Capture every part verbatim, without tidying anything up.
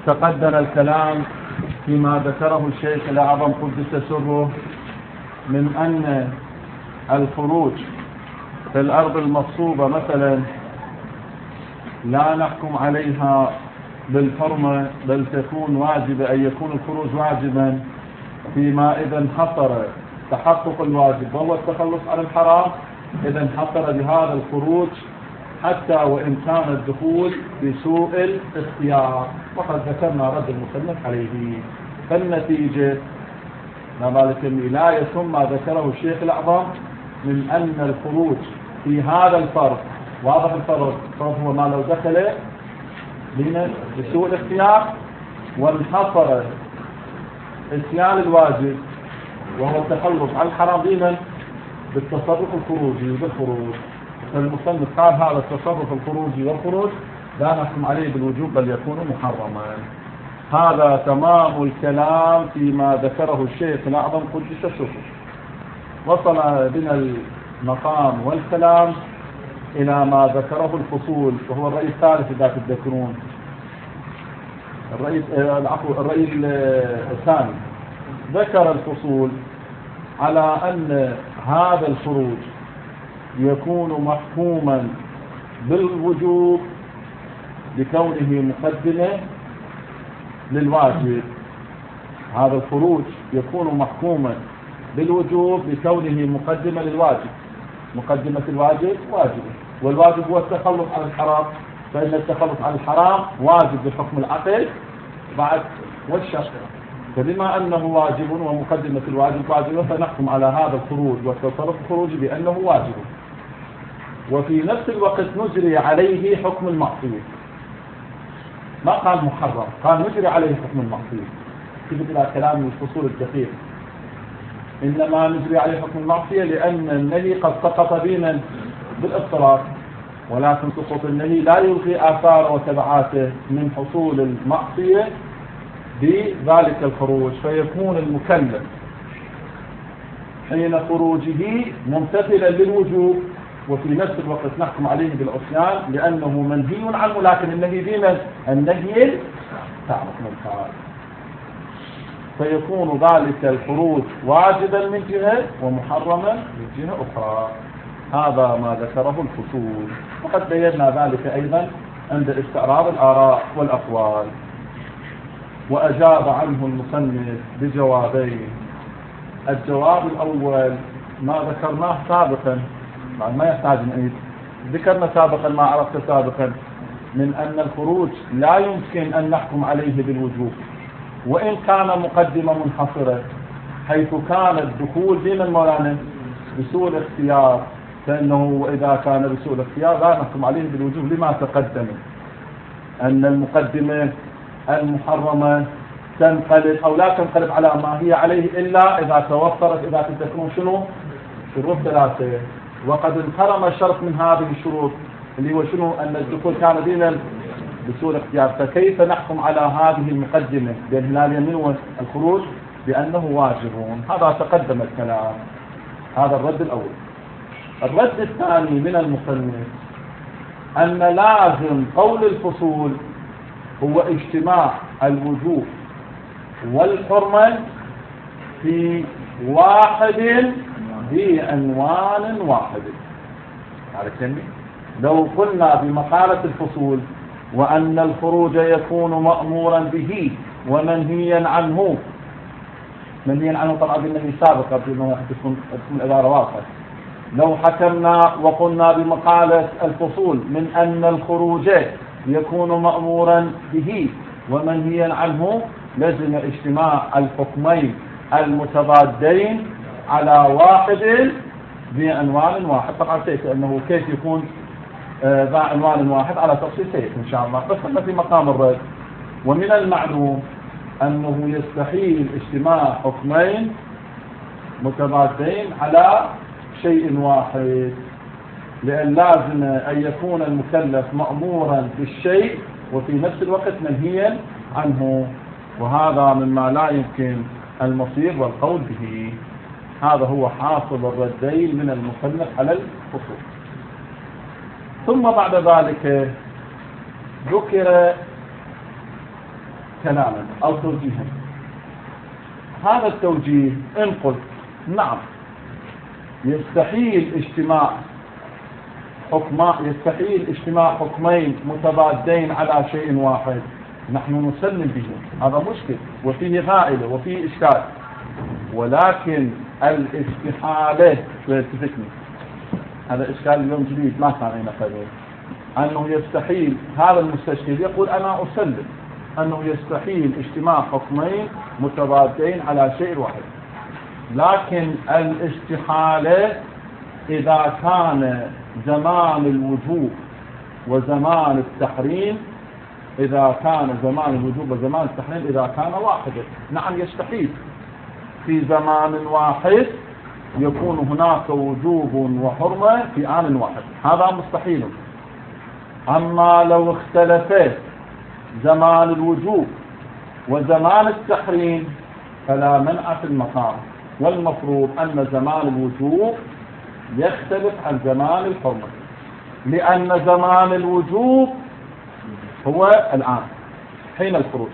تقدم الكلام فيما ذكره الشيخ الأعظم قدس سره من أن الخروج في الأرض المصوبة مثلا لا نحكم عليها بالحرمة، بل تكون واجبة، أن يكون الخروج واجبا فيما إذا انحصر تحقق الواجب وهو التخلص عن الحرام، إذا انحصر بهذا الخروج حتى وإن كان الدخول بسوء الاختيار، وقد ذكرنا رد المصنف عليه. فالنتيجة ذلك لا يتم ما ذكره الشيخ الأعظم من أن الخروج في هذا الفرق، واضح الفرق، هو ما لو دخل بسوء الاختيار وانحصر إتيان الواجب وهو التخلص عن الحرام دينا بالتصرف الخروجي بالخروج. فالمصنف قال هذا التصرف الخروجي والخروج لا نحكم عليه بالوجوب بل يكون محرما. هذا تمام الكلام فيما ذكره الشيخ الأعظم قدس سره. وصل بنا المقام والكلام إلى ما ذكره الفصول، وهو الرأي الثالث إذا تذكرون، الرأي العفو الرأي الثاني. ذكر الفصول على أن هذا الخروج يكون محكوما بالوجوب بكونه مقدمة للواجب. هذا الخروج يكون محكوما بالوجوب بكونه مقدمة للواجب. مقدمة الواجب واجب، والواجب هو التخلص عن الحرام، فإن التخلص عن الحرام واجب بحكم العقل بعد والشرع. فبما أنه واجب ومقدمة الواجب واجب فنحكم على هذا الخروج والتصرف الخروجي بأنه واجب، وفي نفس الوقت نجري عليه حكم المعصية. ما قال محرم، قال نجري عليه حكم المعصية. كتب إلى كلام الفصول الدقيق، إنما نجري عليه حكم المعصية لأن النهي قد سقط بينا بالاضطرار، ولكن سقوط النهي لا يلغي آثار وتبعاته من حصول المعصية بذلك الخروج، فيكون المكلف حين خروجه ممتثلا للوجوب وفي نفس الوقت نحكم عليه بالعصيان لأنه منهي عنه، لكن النهي دينا النهي تعرف من فعل، فيكون ذلك الخروج واجبا من جهة ومحرما من جهة أخرى. هذا ما ذكره الفصول، وقد بينا ذلك أيضا عند استعراض الآراء والأقوال. وأجاب عنه المصنف بجوابين. الجواب الأول ما ذكرناه سابقا، ما يحتاج نعيد، ذكرنا سابقا ما عرفت سابقا من أن الخروج لا يمكن أن نحكم عليه بالوجوب وإن كان مقدمة منحصرة، حيث كان الدخول دين المولانا بسوء الاختيار، فإنه إذا كان بسوء الاختيار لا نحكم عليه بالوجوب لما تقدم أن المقدمة المحرمة تنقلب أو لا تنقلب على ما هي عليه إلا إذا توفرت، إذا تكون شنو شروط ثلاثة، وقد انحرم شرط من هذه الشروط اللي هو شنو أن الدخول كان دينا بسوء الاختيار. فكيف نحكم على هذه المقدمة بين هلال اليمين والخروج بأنه واجب؟ هذا تقدم الكلام. هذا الرد الأول. الرد الثاني من المصنف أن لازم قول الفصول هو اجتماع الوجوب والحرمة في واحد بعنوان واحد. عرفتني؟ لو قلنا بمقالة الفصول وأن الخروج يكون مأمورا به ومنهيا عنه، منهيا عنه طبعا بالنهي السابق قبل أنه تكون العبارة واضحة. لو حكمنا وقلنا بمقالة الفصول من أن الخروج يكون مأمورا به ومنهيا عنه، لازم اجتماع الحكمين المتضادين على واحد بعنوان واحد. طبعا سيك أنه كيف يكون ذا عنوان واحد على تفصيل سيك إن شاء الله، بس احنا في مقام الرد. ومن المعلوم أنه يستحيل اجتماع حكمين متضادين على شيء واحد، لأن لازم أن يكون المكلف مأمورا بالشيء وفي نفس الوقت منهيا عنه، وهذا مما لا يمكن المصير والقول به. هذا هو حاصل الردين من المصنف على الفصول. ثم بعد ذلك ذكر كلاما أو توجيها. هذا التوجيه إن قلت نعم يستحيل اجتماع حكما يستحيل اجتماع حكمين متضادين على شيء واحد، نحن نسلم به، هذا مشكل وفيه غائلة وفيه إشكال. ولكن الاستحالة يلتفتني هذا إشكال اليوم جديد ما كان هنا قبل، أنه يستحيل هذا المستشكل يقول أنا أسلم أنه يستحيل اجتماع حكمين متضادين على شيء واحد، لكن الاستحالة إذا كان زمان الوجوب وزمان التحريم إذا كان زمان الوجوب وزمان التحريم إذا كان واحدا، نعم يستحيل في زمان واحد يكون هناك وجوب وحرمة في آن واحد، هذا مستحيل. أما لو اختلفت زمان الوجوب وزمان التحريم فلا منع في المقام، والمفروض أن زمان الوجوب يختلف عن زمان الحرمة، لأن زمان الوجوب هو الآن حين الخروج،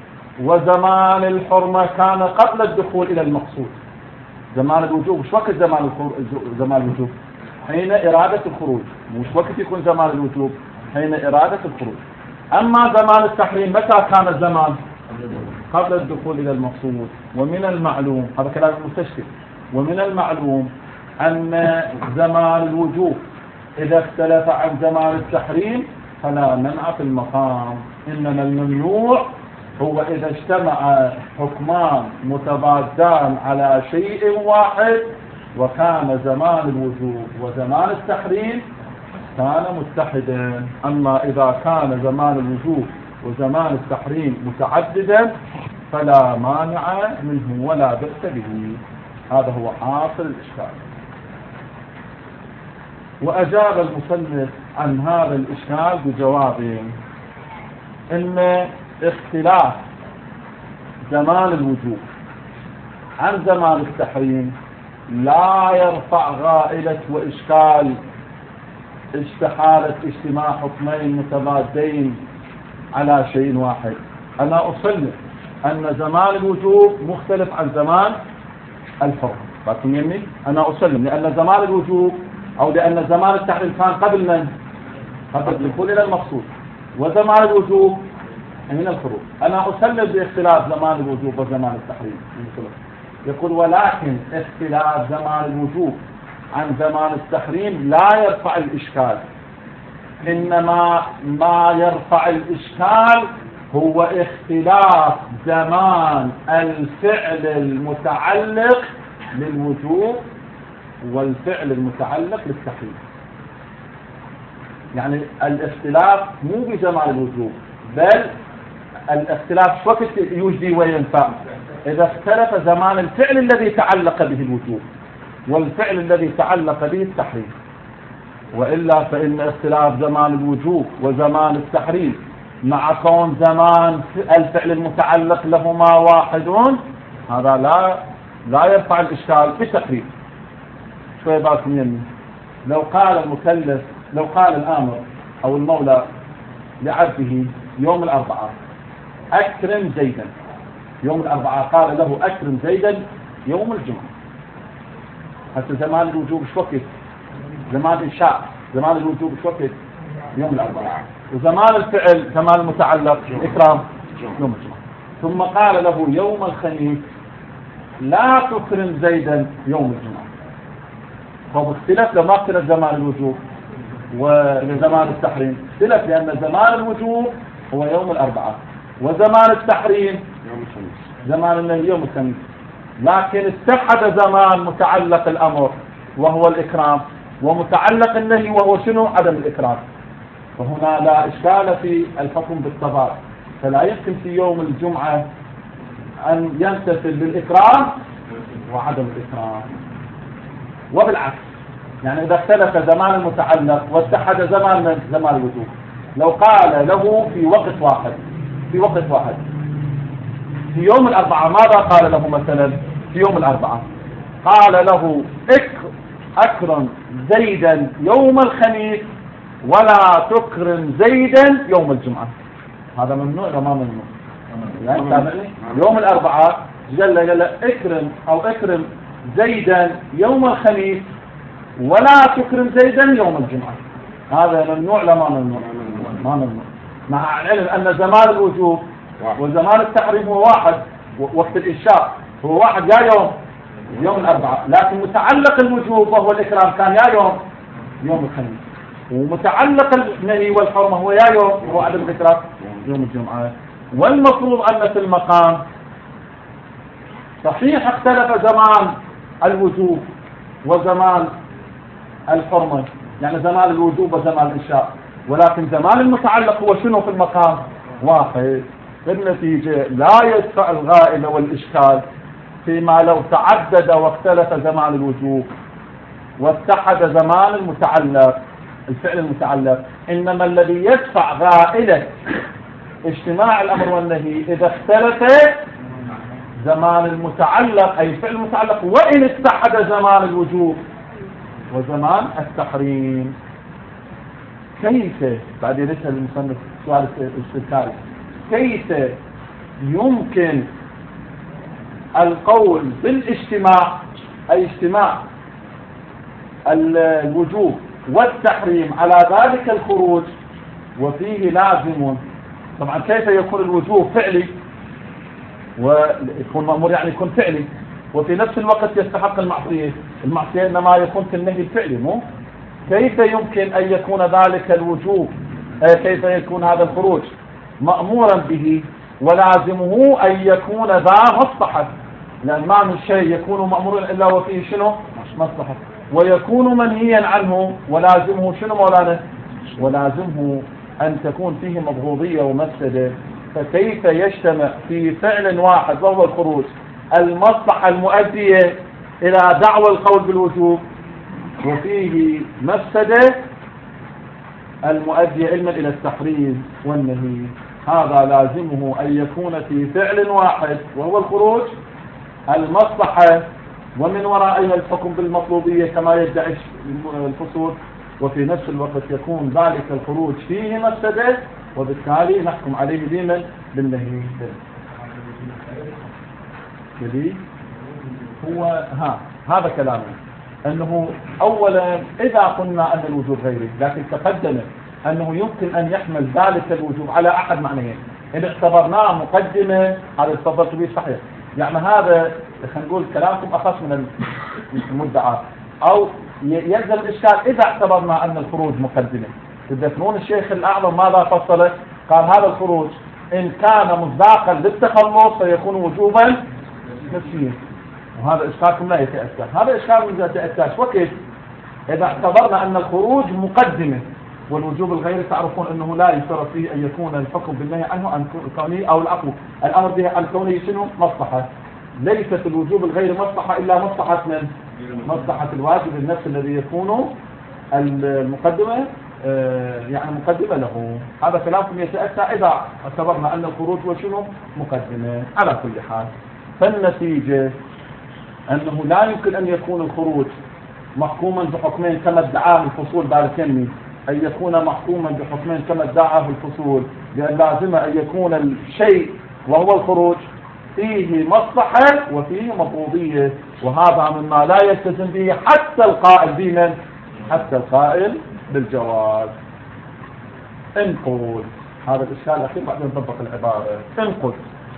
وزمان الحرمة كان قبل الدخول إلى المقصود. زمان الوجوب مش وقت زمان زمان الوجوب حين إرادة الخروج، مش وقت يكون زمان الوجوب حين إرادة الخروج. أما زمان التحريم متى كان الزمان؟ قبل الدخول إلى المقصود. ومن المعلوم هذا كلام المستشكل، ومن المعلوم أن زمان الوجوب إذا اختلف عن زمان التحريم فلا منع في المقام، إنما الممنوع هو إذا اجتمع حكمان متضادان على شيء واحد وكان زمان الوجوب وزمان التحريم كان متحدا. أما إذا كان زمان الوجوب وزمان التحريم متعددا فلا مانع منه ولا بأس به. هذا هو حاصل الإشكال. وأجاب المصنف عن هذا الإشكال بجواب إن اختلاف زمان الوجوب عن زمان التحريم لا يرفع غائلة وإشكال استحالة اجتماع حكمين متضادين على شيء واحد. أنا أسلم أن زمان الوجوب مختلف عن زمان الحرمة، لكن يمي أنا أسلم لأن زمان الوجوب أو لأن زمان التحريم كان قبل من؟ قبل الدخول إلى المقصود، وزمان الوجوب من الخروج. أنا أسلم باختلاف زمان الوجوب وزمان التحريم. يقول ولكن اختلاف زمان الوجوب عن زمان التحريم لا يرفع الإشكال، إنما ما يرفع الإشكال هو اختلاف زمان الفعل المتعلق للوجوب والفعل المتعلق للتحريم. يعني الاختلاف مو بزمان الوجوب، بل الاختلاف وقت يجدي وينفع إذا اختلف زمان الفعل الذي تعلق به الوجوب والفعل الذي تعلق به التحريم. وإلا فإن اختلاف زمان الوجوب وزمان التحريم مع كون زمان الفعل المتعلق لهما واحدون هذا لا لا يرفع الإشكال بالتقريب. شوية بالكم يمي، لو قال المكلف لو قال الآمر أو المولى لعبده يوم الأربعاء أكرم زيدا، يوم الأربعاء قال له أكرم زيدا يوم الجمعة، حتى زمان الوجوب شو وقت؟ زمان الإنشاء، زمان الوجوب شو وقت؟ يوم الأربعاء. وزمان الفعل زمان المتعلق الإكرام يوم الجمعة. ثم قال له يوم الخميس لا تكرم زيدا يوم الجمعة. فهو اختلف لما اختلف زمان الوجوب وزمان التحريم، اختلف لأن زمان الوجوب هو يوم الأربعاء وزمان التحريم يوم الخميس زمان النهي يوم الخميس، لكن اتحد زمان متعلق الأمر وهو الإكرام ومتعلق النهي وهو شنو؟ عدم الإكرام. فهنا لا إشكال في الحكم بالتضاد، فلا يمكن في يوم الجمعة أن يمتثل بالإكرام وعدم الإكرام. وبالعكس يعني إذا اختلف زمان المتعلق واتحد زمان من زمان الوجوب، لو قال له في وقت واحد في وقت واحد في يوم الأربعاء، ماذا قال له مثلا في يوم الأربعاء؟ قال له أكرم زيدا يوم الخميس ولا تكرم زيدا يوم الجمعة. هذا ممنوع وما ممنوع؟ يعني تابعني يوم الأربعاء قال له قال له اكرم أو اكرم زيدا يوم الخميس ولا تكرم زيدا يوم الجمعة. هذا ممنوع لا ما ممنوع؟ ما ممنوع، مع العلم أن زمان الوجوب وزمان التحريم هو واحد، وقت الإنشاء هو واحد يا يوم يوم الأربعاء، لكن متعلق الوجوب وهو الإكرام كان يا يوم يوم الخميس، ومتعلق النهي والحرمة هو يا يوم هو عدم الإكرام يوم الجمعة. والمفروض أن في المقام صحيح اختلف زمان الوجوب وزمان الحرمة، يعني زمان الوجوب وزمان الإنشاء، ولكن زمان المتعلق هو شنو في المقام واحد. بالنتيجة لا يدفع الغائل والإشكال فيما لو تعدد واختلف زمان الوجوب واتحد زمان المتعلق الفعل المتعلق، إنما الذي يدفع غائلة اجتماع الأمر والنهي إذا اختلف زمان المتعلق أي الفعل المتعلق وإن اتحد زمان الوجوب وزمان التحريم. كيف بعدين يسأل المصنف سؤال استذكاري، كيف يمكن القول بالاجتماع أي اجتماع الوجوب والتحريم على ذلك الخروج وفيه لازم؟ طبعا كيف يكون الوجوب فعلي ويكون مأمور يعني يكون فعلي وفي نفس الوقت يستحق المعصية؟ المعصية إنما يكون في النهي الفعلي، مو كيف يمكن أن يكون ذلك الوجوب كيف يكون هذا الخروج مأمورا به ولازمه أن يكون ذا مصلحة، لأن ما من شيء يكون مأمورا إلا وفيه شنو مصلحة، ويكون منهيا عنه ولازمه شنو مولانا ولازمه أن تكون فيه مبغوضية ومفسدة. فكيف يجتمع في فعل واحد وهو الخروج المصلحة المؤدية إلى دعوى القول بالوجوب وفيه مفسدة المؤدية علما إلى التحريم والنهي؟ هذا لازمه أن يكون في فعل واحد وهو الخروج المصلحة ومن ورائها الحكم بالمطلوبية كما يدعي الفصول، وفي نفس الوقت يكون ذلك الخروج فيه مفسدة وبالتالي نحكم عليه ديما بالنهي. جديد هو ها هذا كلامه أنه أولا إذا قلنا أن الوجوب غيري، لكن تقدم أنه يمكن أن يحمل ذلك الوجوب على أحد معنيين. إن اعتبرناه مقدمة هذا استفدت به صحيح، يعني هذا خلينا نقول كلامكم أخص من المدعى، أو يلزم الإشكال إذا اعتبرنا أن الخروج مقدمة. تذكرون الشيخ الأعظم ماذا فصل؟ قال هذا الخروج إن كان مصداقا للتخلص فيكون وجوبا نفسيا، وهذا إشكالكم لا يتأتى، هذا إشكال لا يتأتاش. وكيف؟ إذا اعتبرنا أن الخروج مقدمة والوجوب الغير تعرفون أنه لا يشترط فيه أن يكون الحكم بالنهي عنه أن كونه أو الأمر الأمر به أن كونه شنو مصلحة. ليست الوجوب الغير مصلحة إلا مصلحة من مصلحة الواجب النفس الذي يكون المقدمة يعني مقدمة له. هذا كلامكم يتأتى إذا اعتبرنا أن الخروج وشنو مقدمة. على كل حال فالنتيجة أنه لا يمكن أن يكون الخروج محكوما بحكمين كما ادعاه الفصول باركني، أن يكون محكوما بحكمين كما ادعاه الفصول، لأن لازم أن يكون الشيء وهو الخروج فيه مصلحة وفيه مفروضية، وهذا مما لا يلتزم به حتى القائل بمن حتى القائل بالجواز. انقل هذا الإشكال الأخير بعدين نطبق العبارة. انقل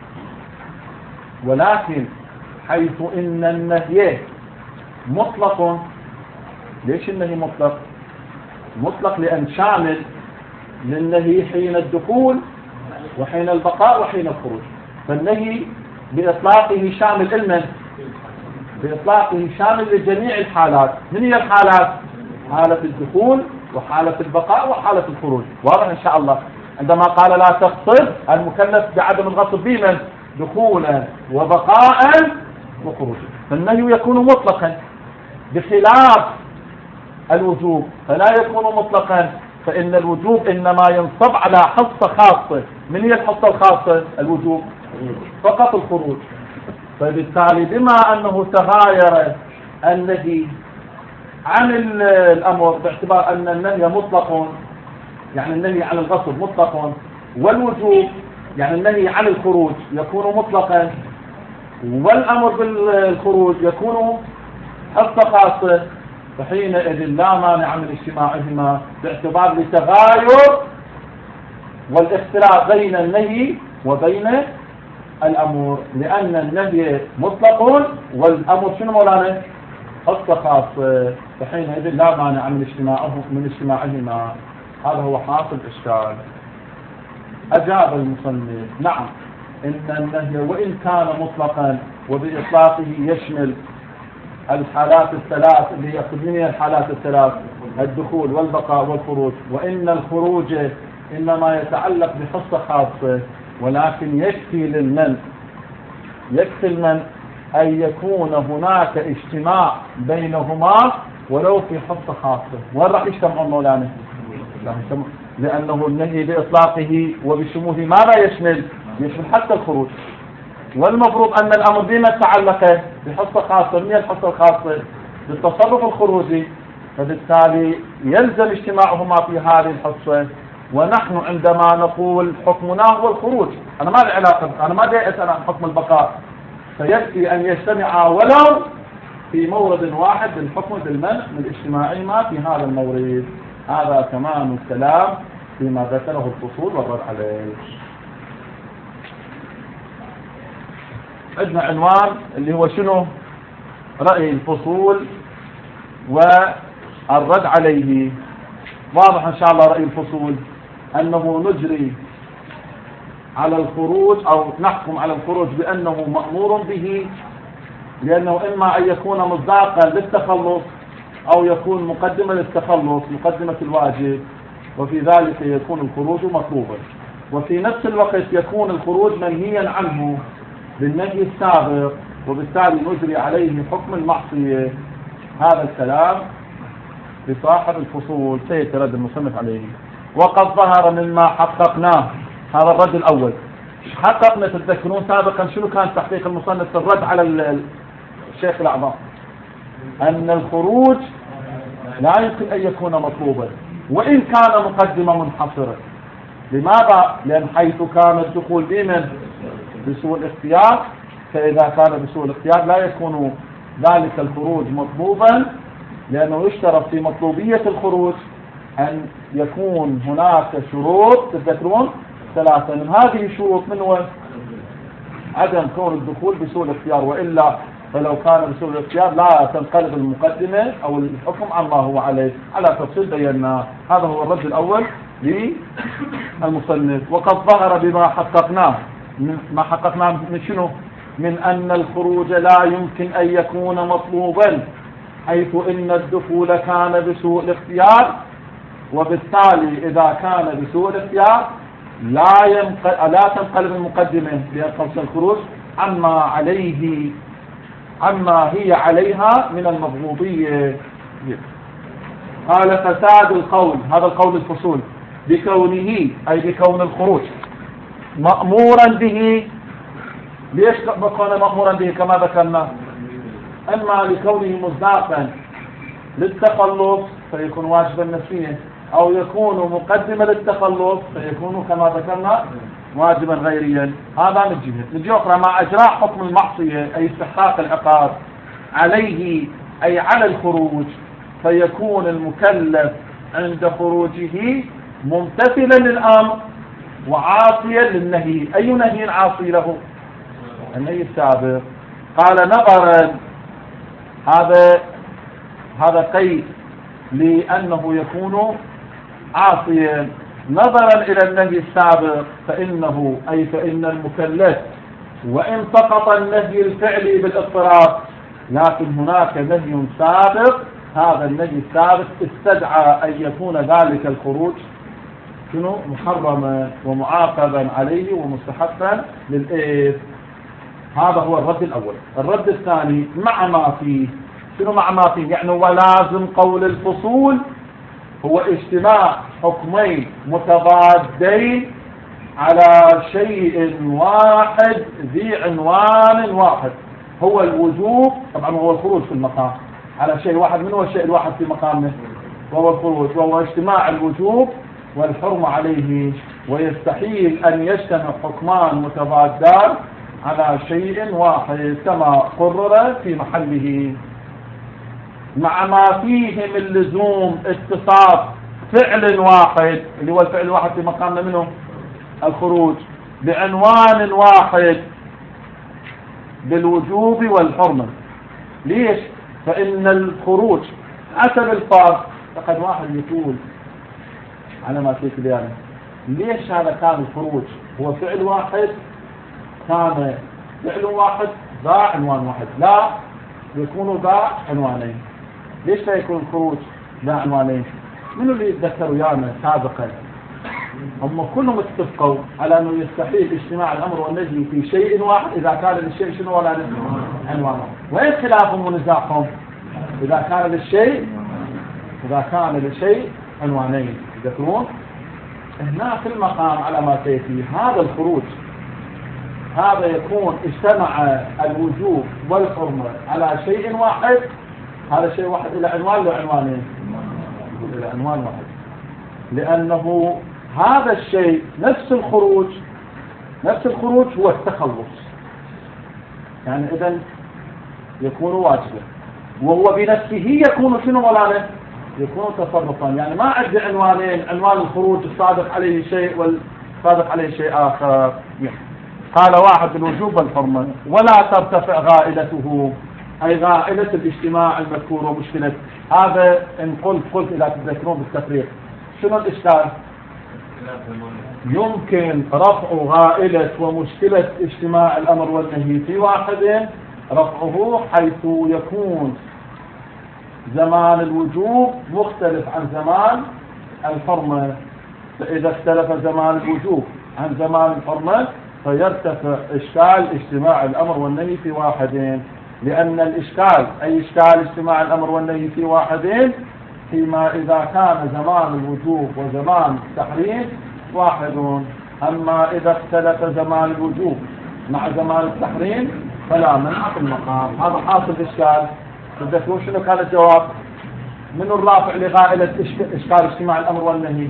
ولكن حيث إن النهي مطلق. ليش النهي مطلق؟ مطلق لأن شامل للنهي حين الدخول وحين البقاء وحين الخروج، فالنهي بإطلاقه شامل المن بإطلاقه شامل لجميع الحالات. من هي الحالات؟ حالة الدخول وحالة البقاء وحالة الخروج. واضح إن شاء الله. عندما قال لا تغصب المكلف بعدم الغصب بمن دخولا وبقاء وخروجا، فالنهي يكون مطلقا بخلاف الوجوب فلا يكون مطلقا، فإن الوجوب إنما ينصب على حصة خاصة. من هي الحصة الخاصة؟ الوجوب فقط الخروج. فبالتالي بما أنه تغاير النهي عن الأمر باعتبار أن النهي مطلق، يعني النهي عن الغصب مطلق والوجوب يعني النهي عن الخروج يكون مطلقا، والأمر بالخروج يكون حصة خاصة، فحينئذ لا مانع من اجتماعهما باعتبار التغاير والاختلاف بين النهي وبين الأمر، لأن النهي مطلق والأمر شنو مولانا؟ حصة خاصة، فحينئذ لا مانع من اجتماعه من اجتماعهما. هذا هو حاصل الإشكال. أجاب المصنف: نعم، إن النهي وإن كان مطلقا وبإطلاقه يشمل الحالات الثلاث اللي يقصدني الحالات الثلاث: الدخول والبقاء والخروج، وإن الخروج إنما يتعلق بحصة خاصة، ولكن يكفي للمن يكفي المن أن يكون هناك اجتماع بينهما ولو في حصة خاصة. وين راح يجتمعون مولانا؟ لأنه النهي بإطلاقه وبشموله ماذا يشمل؟ يشمل حتى الخروج، والمفروض أن الأمر بما تعلق بحصة خاصة. من الحصة الخاصة؟ بالتصرف الخروجي، فبالتالي يلزم اجتماعهما في هذه الحصة. ونحن عندما نقول حكمنا هو الخروج، أنا ما لي علاقة، أنا ما بدي أسأل عن حكم البقاء، فيكفي أن يجتمعا ولو في مورد واحد بالحكم بالمنع من اجتماعهما في هذا المورد. هذا تمام الكلام فيما ذكره الفصول والرد عليه. عندنا عنوان اللي هو شنو؟ رأي الفصول والرد عليه. واضح إن شاء الله رأي الفصول أنه نجري على الخروج أو نحكم على الخروج بأنه مأمور به، لأنه إما أن يكون مصداقا للتخلص أو يكون مقدمة للتخلص، مقدمة الواجب، وفي ذلك يكون الخروج مطلوبا، وفي نفس الوقت يكون الخروج منهيا عنه بالنهي السابق، وبالتالي نجري عليه حكم المعصية. هذا الكلام لصاحب الفصول سيترد المصنف عليه. وقد ظهر مما حققناه، هذا الرد الأول. حققنا تتذكرون سابقا شنو كان تحقيق المصنف في الرد على الشيخ الأعظم؟ أن الخروج لا يمكن أن يكون مطلوبا وإن كان مقدمة منحصرة. لماذا؟ لأن حيث كان الدخول بمن؟ بسوء الاختيار، فإذا كان بسوء الاختيار لا يكون ذلك الخروج مطلوبا، لأنه يشترط في مطلوبية الخروج أن يكون هناك شروط تذكرون ثلاثة. من هذه الشروط من هو؟ عدم كون الدخول بسوء الاختيار، وإلا فلو كان بسوء الاختيار لا تنقلب المقدمة أو الحكم عما هو عليه، على تفصيل بينا. هذا هو الرد الأول للمصنف. وقد ظهر بما حققناه، ما حققناه من شنو؟ من أن الخروج لا يمكن أن يكون مطلوبا، حيث إن الدخول كان بسوء الاختيار، وبالتالي إذا كان بسوء الاختيار لا ينقل لا تنقلب المقدمة بأن الخروج عما عليه عما هي عليها من المبغوضية. قال: فساد القول، هذا القول الفصول، بكونه أي بكون الخروج مأمورا به. ليش بكون مأمورا به كما ذكرنا؟ أما لكونه مصداقا للتخلص فيكون واجبا نفسيا، أو يكون مقدما للتخلص فيكون كما ذكرنا واجبا غيريا. هذا من جهة. من جهة أخرى مع إجراء حكم المعصية أي استحقاق العقاب عليه أي على الخروج، فيكون المكلف عند خروجه ممتثلا للأمر وعاصيا للنهي. أي نهي عاصي له؟ النهي السابق. قال: نظرا، هذا هذا قيد لأنه يكون عاصيا، نظرا إلى النهي السابق، فإنه أي فإن المكلف وإن سقط النهي الفعلي بالاضطراب، لكن هناك نهي سابق، هذا النهي السابق استدعى أن يكون ذلك الخروج شنو؟ محرما ومعاقبا عليه ومستحقا للإثم. هذا هو الرد الأول. الرد الثاني مع ما فيه. شنو مع ما فيه؟ يعني ولازم قول الفصول هو اجتماع حكمين متضادين على شيء واحد ذي عنوان واحد، هو الوجوب، طبعا هو الخروج في المقام على شيء واحد. من هو الشيء الواحد في مقامه؟ وهو الخروج، وهو اجتماع الوجوب والحرم عليه ويستحيل أن يجتمع حكمان متضادان على شيء واحد كما قرر في محله، مع ما فيه من لزوم اتصاف فعل واحد اللي هو الفعل الواحد في مقامنا منه الخروج بعنوان واحد بالوجوب والحرمة. ليش؟ فإن الخروج حسب الفرض، فقد واحد يقول على ما فيك يعني ليش هذا كان الخروج هو فعل واحد، كان فعل واحد ذا عنوان واحد، لا يكون ذا عنوانين. ليش لا يكون الخروج ذا عنوانين؟ من اللي يتذكروا يانا سابقا هم كلهم اتفقوا على انه يستحيل اجتماع الامر والنهي في شيء واحد اذا كان للشيء شنو ولا عنوانه. وين خلافهم ونزاعهم؟ اذا كان للشيء اذا كان للشيء عنوانين. تذكرون هنا في المقام على ما سيأتي هذا الخروج هذا يكون اجتمع الوجوب والحرمة على شيء واحد، هذا شيء واحد إلى عنوان له عنوانين، إلى عنوان واحد، لأنه هذا الشيء نفس الخروج نفس الخروج هو التخلص، يعني إذن يكون واجبا وهو بنفسه يكون شنو مولانا؟ يكون تصرفا. يعني ما عندي عنوانين، عنوان الخروج الصادق عليه شيء والصادق عليه شيء آخر. قال واحد الوجوب والحرمة ولا ترتفع غائلته، أي غائلة الاجتماع المذكور ومشكلة هذا. إن قلت قلت إذا تذكرون بالتفريق شنو الإشكال؟ يمكن رفع غائلة ومشكلة اجتماع الأمر والنهي في واحد، رفعه حيث يكون زمان الوجوب مختلف عن زمان الحرمة. فإذا اختلف زمان الوجوب عن زمان الحرمة فيرتفع إشكال اجتماع الأمر والنهي في واحدين، لأن الإشكال أي إشكال اجتماع الأمر والنهي في واحدين فيما إذا كان زمان الوجوب وزمان التحريم واحد. أما إذا اختلف زمان الوجوب مع زمان التحريم فلا منع في المقام. هذا حاصل إشكال. تذكرون شنو كان الجواب؟ من الرافع لغائلة إشكال اجتماع الأمر والنهي؟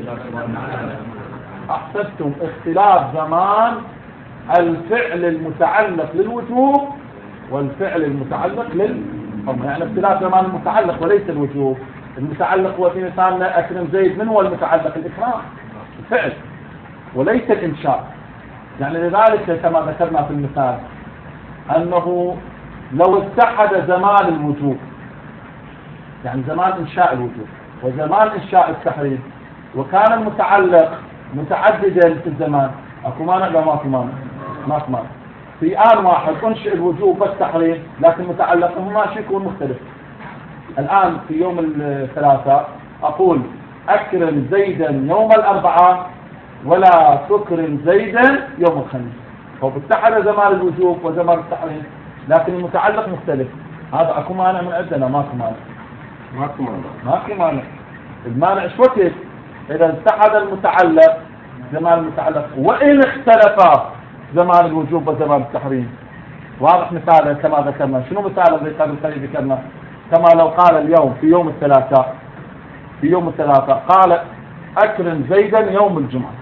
أحسبتم اختلاف زمان الفعل المتعلق للوجوب والفعل المتعلق للحرمة، يعني اختلاف زمان المتعلق وليس الوجوب. المتعلق هو في مثالنا أكرم زيد، من هو المتعلق؟ الإكرام الفعل وليس الإنشاء. يعني لذلك كما ذكرنا في المثال أنه لو اتحد زمان الوجوب يعني زمان إنشاء الوجوب وزمان إنشاء التحريم وكان المتعلق متعددا في الزمان، أكو مانع لا ما في مانع؟ ما في مانع. في آن واحد أنشئ الوجوب والتحريم لكن متعلقهما شيء يكون مختلف. الآن في يوم الثلاثاء أقول أكرم زيدا يوم الأربعاء ولا تكرم زيدا يوم الخميس، فاتحد زمان الوجوب وزمان التحريم لكن المتعلق مختلف. هذا أكو مانع من عندنا؟ ماكو مانع. ماكو مانع ماكو مانع. المانع ايش وقت؟ إذا اتحد المتعلق زمان المتعلق وإن اختلفا زمان الوجوب وزمان التحريم. واضح مثالا كما ذكرنا. شنو مثالا زي قبل قليل ذكرنا؟ كما لو قال اليوم في يوم الثلاثاء في يوم الثلاثاء قال أكرم زيدا يوم الجمعة،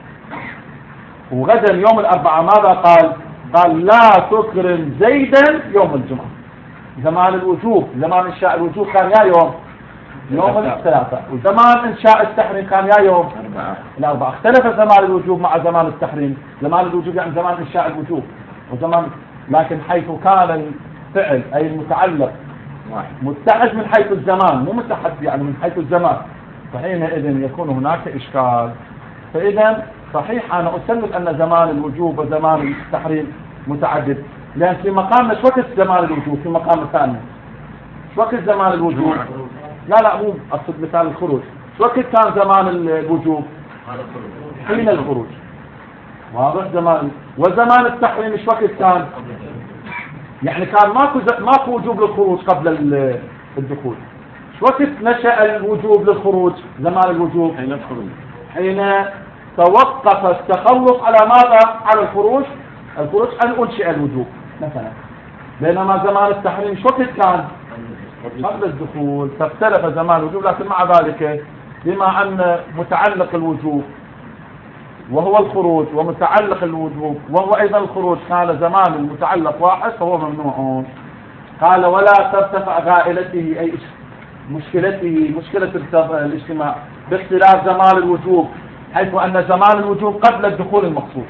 وغدا يوم الأربعاء ماذا قال؟ قال لا تكرم زيدا يوم الجمعة. زمان الوجوب زمان إنشاء الوجوب كان يا يوم يوم الثلاثاء، وزمان إنشاء التحريم كان يا يوم الأربعاء. اختلف زمان الوجوب مع زمان التحريم. زمان الوجوب يعني زمان إنشاء الوجوب وزمان، لكن حيث كان الفعل أي المتعلق متحد من حيث الزمان، مو متحد يعني من حيث الزمان، فحينئذ يكون هناك إشكال. فإذا صحيح أنا أسلم أن زمان الوجوب وزمان التحريم متعدد، لأن في مقام شو وقت زمان الوجوب في مقام الثاني شو وقت زمان الوجوب؟ لا لا مو أقصد مثال الخروج. شو وقت كان زمان الوجوب؟ حين الخروج. واضح زمان. وزمان التحريم شو وقت كان؟ يعني كان ماكو ماكو وجوب للخروج قبل الدخول. شو وقت نشأ الوجوب للخروج؟ زمان الوجوب حين الخروج، حين توقف التخلص على ماذا؟ على الخروج الخروج أن أنشئ الوجوب مثلا. بينما زمان التحريم شو وقت كان؟ قبل الدخول. فاختلف زمان الوجوب، لكن مع ذلك بما أن متعلق الوجوب وهو الخروج ومتعلق الوجوب وهو أيضا الخروج كان زمان المتعلق واحد فهو ممنوع. قال ولا ترتفع غائلته أي مشكلته مشكلة الاجتماع باختلاف زمان الوجوب، حيث أن زمان الوجوب قبل الدخول المقصود.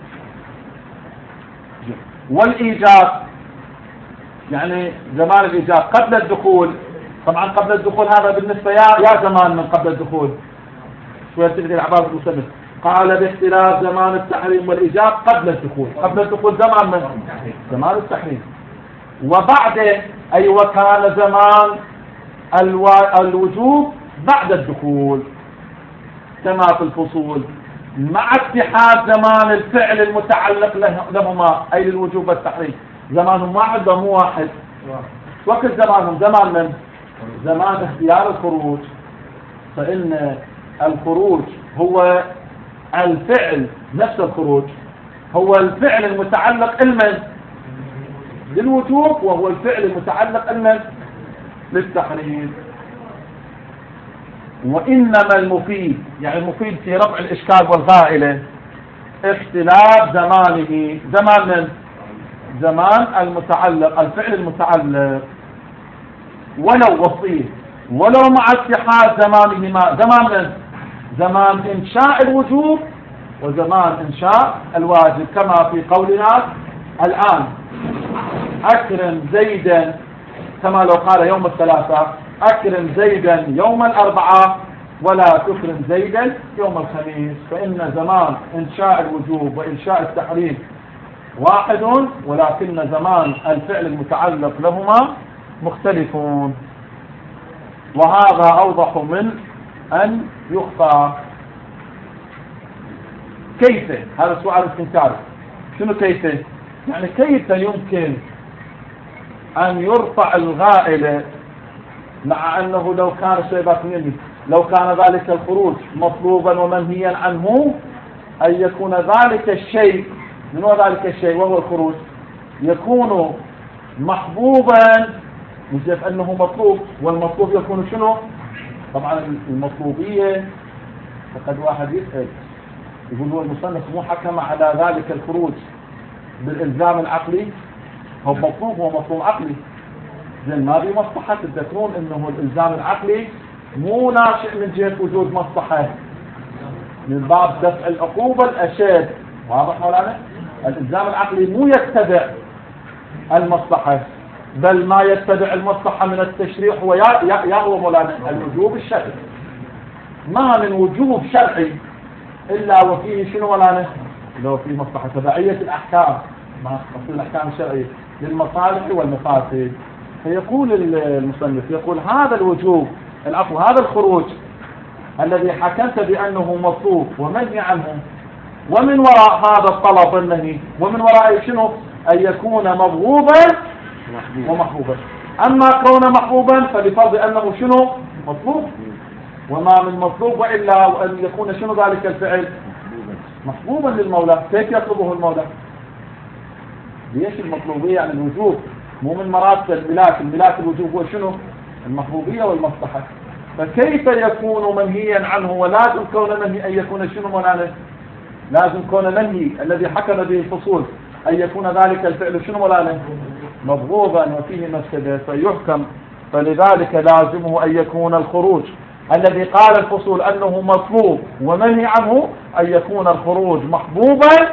والإيجاب يعني زمان الإيجاب قبل الدخول، طبعا قبل الدخول هذا بالنسبة يا يا زمان من قبل الدخول شوية تقدر العبارة المسمى. قال باختلاف زمان التحريم والإيجاب قبل الدخول، قبل الدخول زمان من زمان التحريم، وبعده أي وكان زمان الو... الوجوب بعد الدخول كما في الفصول، مع اتحاد زمان الفعل المتعلق له... لهما أي للوجوب والتحريم. زمانهم واحد ومو واحد، وقت زمانهم زمان من زمان اختيار الخروج، فإن الخروج هو الفعل نفس الخروج هو الفعل المتعلق المن للوجوب، وهو الفعل المتعلق المن للتحريم. وإنما المفيد يعني المفيد في رفع الإشكال والغائلة اختلاف زمانه، زمان من زمان المتعلق الفعل المتعلق ولو وصيه ولو مع اتحاد زمانهما، زمان من زمان إنشاء الوجوب وزمان إنشاء الواجب، كما في قولنا الآن أكرم زيدا، كما لو قال يوم الثلاثاء أكرم زيدا يوم الأربعاء ولا تكرم زيدا يوم الخميس، فإن زمان إنشاء الوجوب وإنشاء التحريم واحد، ولكن زمان الفعل المتعلق لهما مختلفون. وهذا أوضح من أن يخفى. كيف؟ هذا سؤال استنكاري. شنو كيف؟ يعني كيف يمكن أن يرفع الغائلة مع أنه لو كان الشيبات مني لو كان ذلك الخروج مطلوبا ومنهيا عنه، أن يكون ذلك الشيء من هو ذلك الشيء وهو الخروج يكون محبوبا، مش أنه مطلوب، والمطلوب يكون شنو؟ طبعا المطلوبية فقد واحد يسأل يقول هو المصنف مو حكم على ذلك الخروج بالإلزام العقلي، هو مطلوب هو مطلوب عقلي، زين ما في مصلحة. تذكرون انه الإلزام العقلي مو ناشئ من جهة وجود مصلحة، من باب دفع العقوبة الأشد. واضح مولانا؟ الإلزام العقلي مو يتبع المصلحة، بل ما يتبع المصلحة من التشريع هو يا يا هو مولانا الوجوب الشرعي. ما من وجوب شرعي إلا وفيه شنو مولانا؟ لو فيه مصلحة تبعية الأحكام، ما تصل الأحكام الشرعية للمصالح والمفاسد. فيقول المصنف يقول هذا الوجوب العفو هذا الخروج الذي حكمت بأنه مطلوب ومنهي عنه، ومن وراء هذا الطلب والنهي ومن وراء شنو؟ أن يكون مبغوضا ومحبوبا. أما كون محبوبا فلفرض أنه شنو؟ مطلوب، وما من مطلوب وإلا أن يكون شنو ذلك الفعل؟ محبوبا للمولى. كيف يطلبه المولى؟ ليش المطلوبية عن الوجوب؟ مو من مراتب الملاك، الملاك الوجوب هو شنو؟ المحبوبية والمصلحة. فكيف يكون منهيا عنه؟ ولازم كون منهي أن يكون شنو مولانا؟ لازم كون منهي الذي حكم به الفصول أن يكون ذلك الفعل شنو مولانا؟ مبغوضا وفيه مفسدة فيحكم. فلذلك لازمه أن يكون الخروج الذي قال الفصول أنه مطلوب ومنهي عنه أن يكون الخروج محبوبا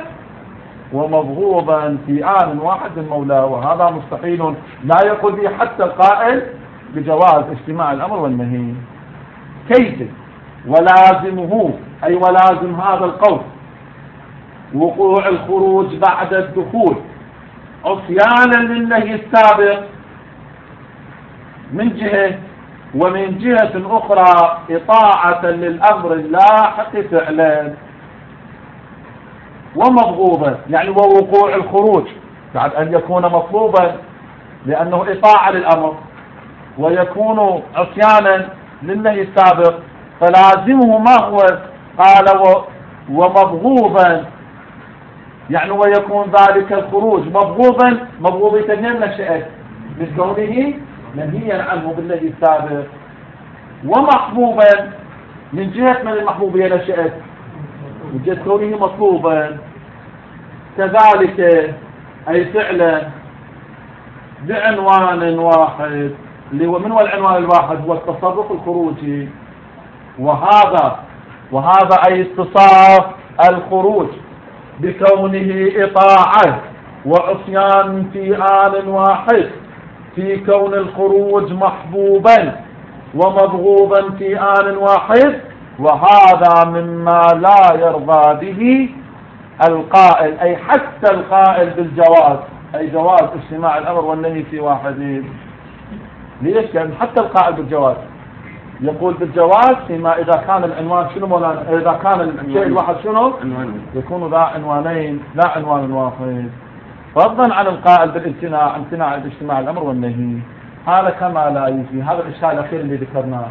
ومبغوضا في آن واحد من مولاه، وهذا مستحيل لا يقول به حتى القائل بجواز اجتماع الأمر والنهي. كيف؟ ولازمه أي ولازم هذا القول وقوع الخروج بعد الدخول عصيانا للنهي السابق من جهة، ومن جهة أخرى إطاعة للأمر اللاحق فعلا، ومبغوضا يعني ووقوع الخروج بعد أن يكون مطلوبا لأنه إطاعة للأمر، ويكون عصيانا للنهي السابق، فلازمه ما هو؟ قال ومبغوضا يعني ويكون ذلك الخروج مبغوضا. مبغوض يتنين نشأت من كونه منهيا عنه بالنهي السابق، ومحبوبا من جهة من المحبوبية نشأت وجد كونه مطلوبا كذلك أي فعلا بعنوان واحد اللي هو من هو العنوان الواحد؟ هو التصرف الخروجي. وهذا وهذا أي اتصاف الخروج بكونه إطاعة وعصيان في آن واحد، في كون الخروج محبوبا ومبغوضا في آن واحد، وهذا مما لا يرضى به القائل، أي حتى القائل بالجواز، أي جواز اجتماع الأمر والنهي في واحد. ليش؟ لأن حتى القائل بالجواز يقول بالجواز فيما إذا كان العنوان شنو مولانا؟ إذا كان الشيء الواحد شنو؟ يكون ذا عنوانين لا عنوان واحد، فضلا عن القائل بالامتناع، امتناع اجتماع الأمر والنهي. هذا كما لا يجي. هذا الإشكال الأخير اللي ذكرناه.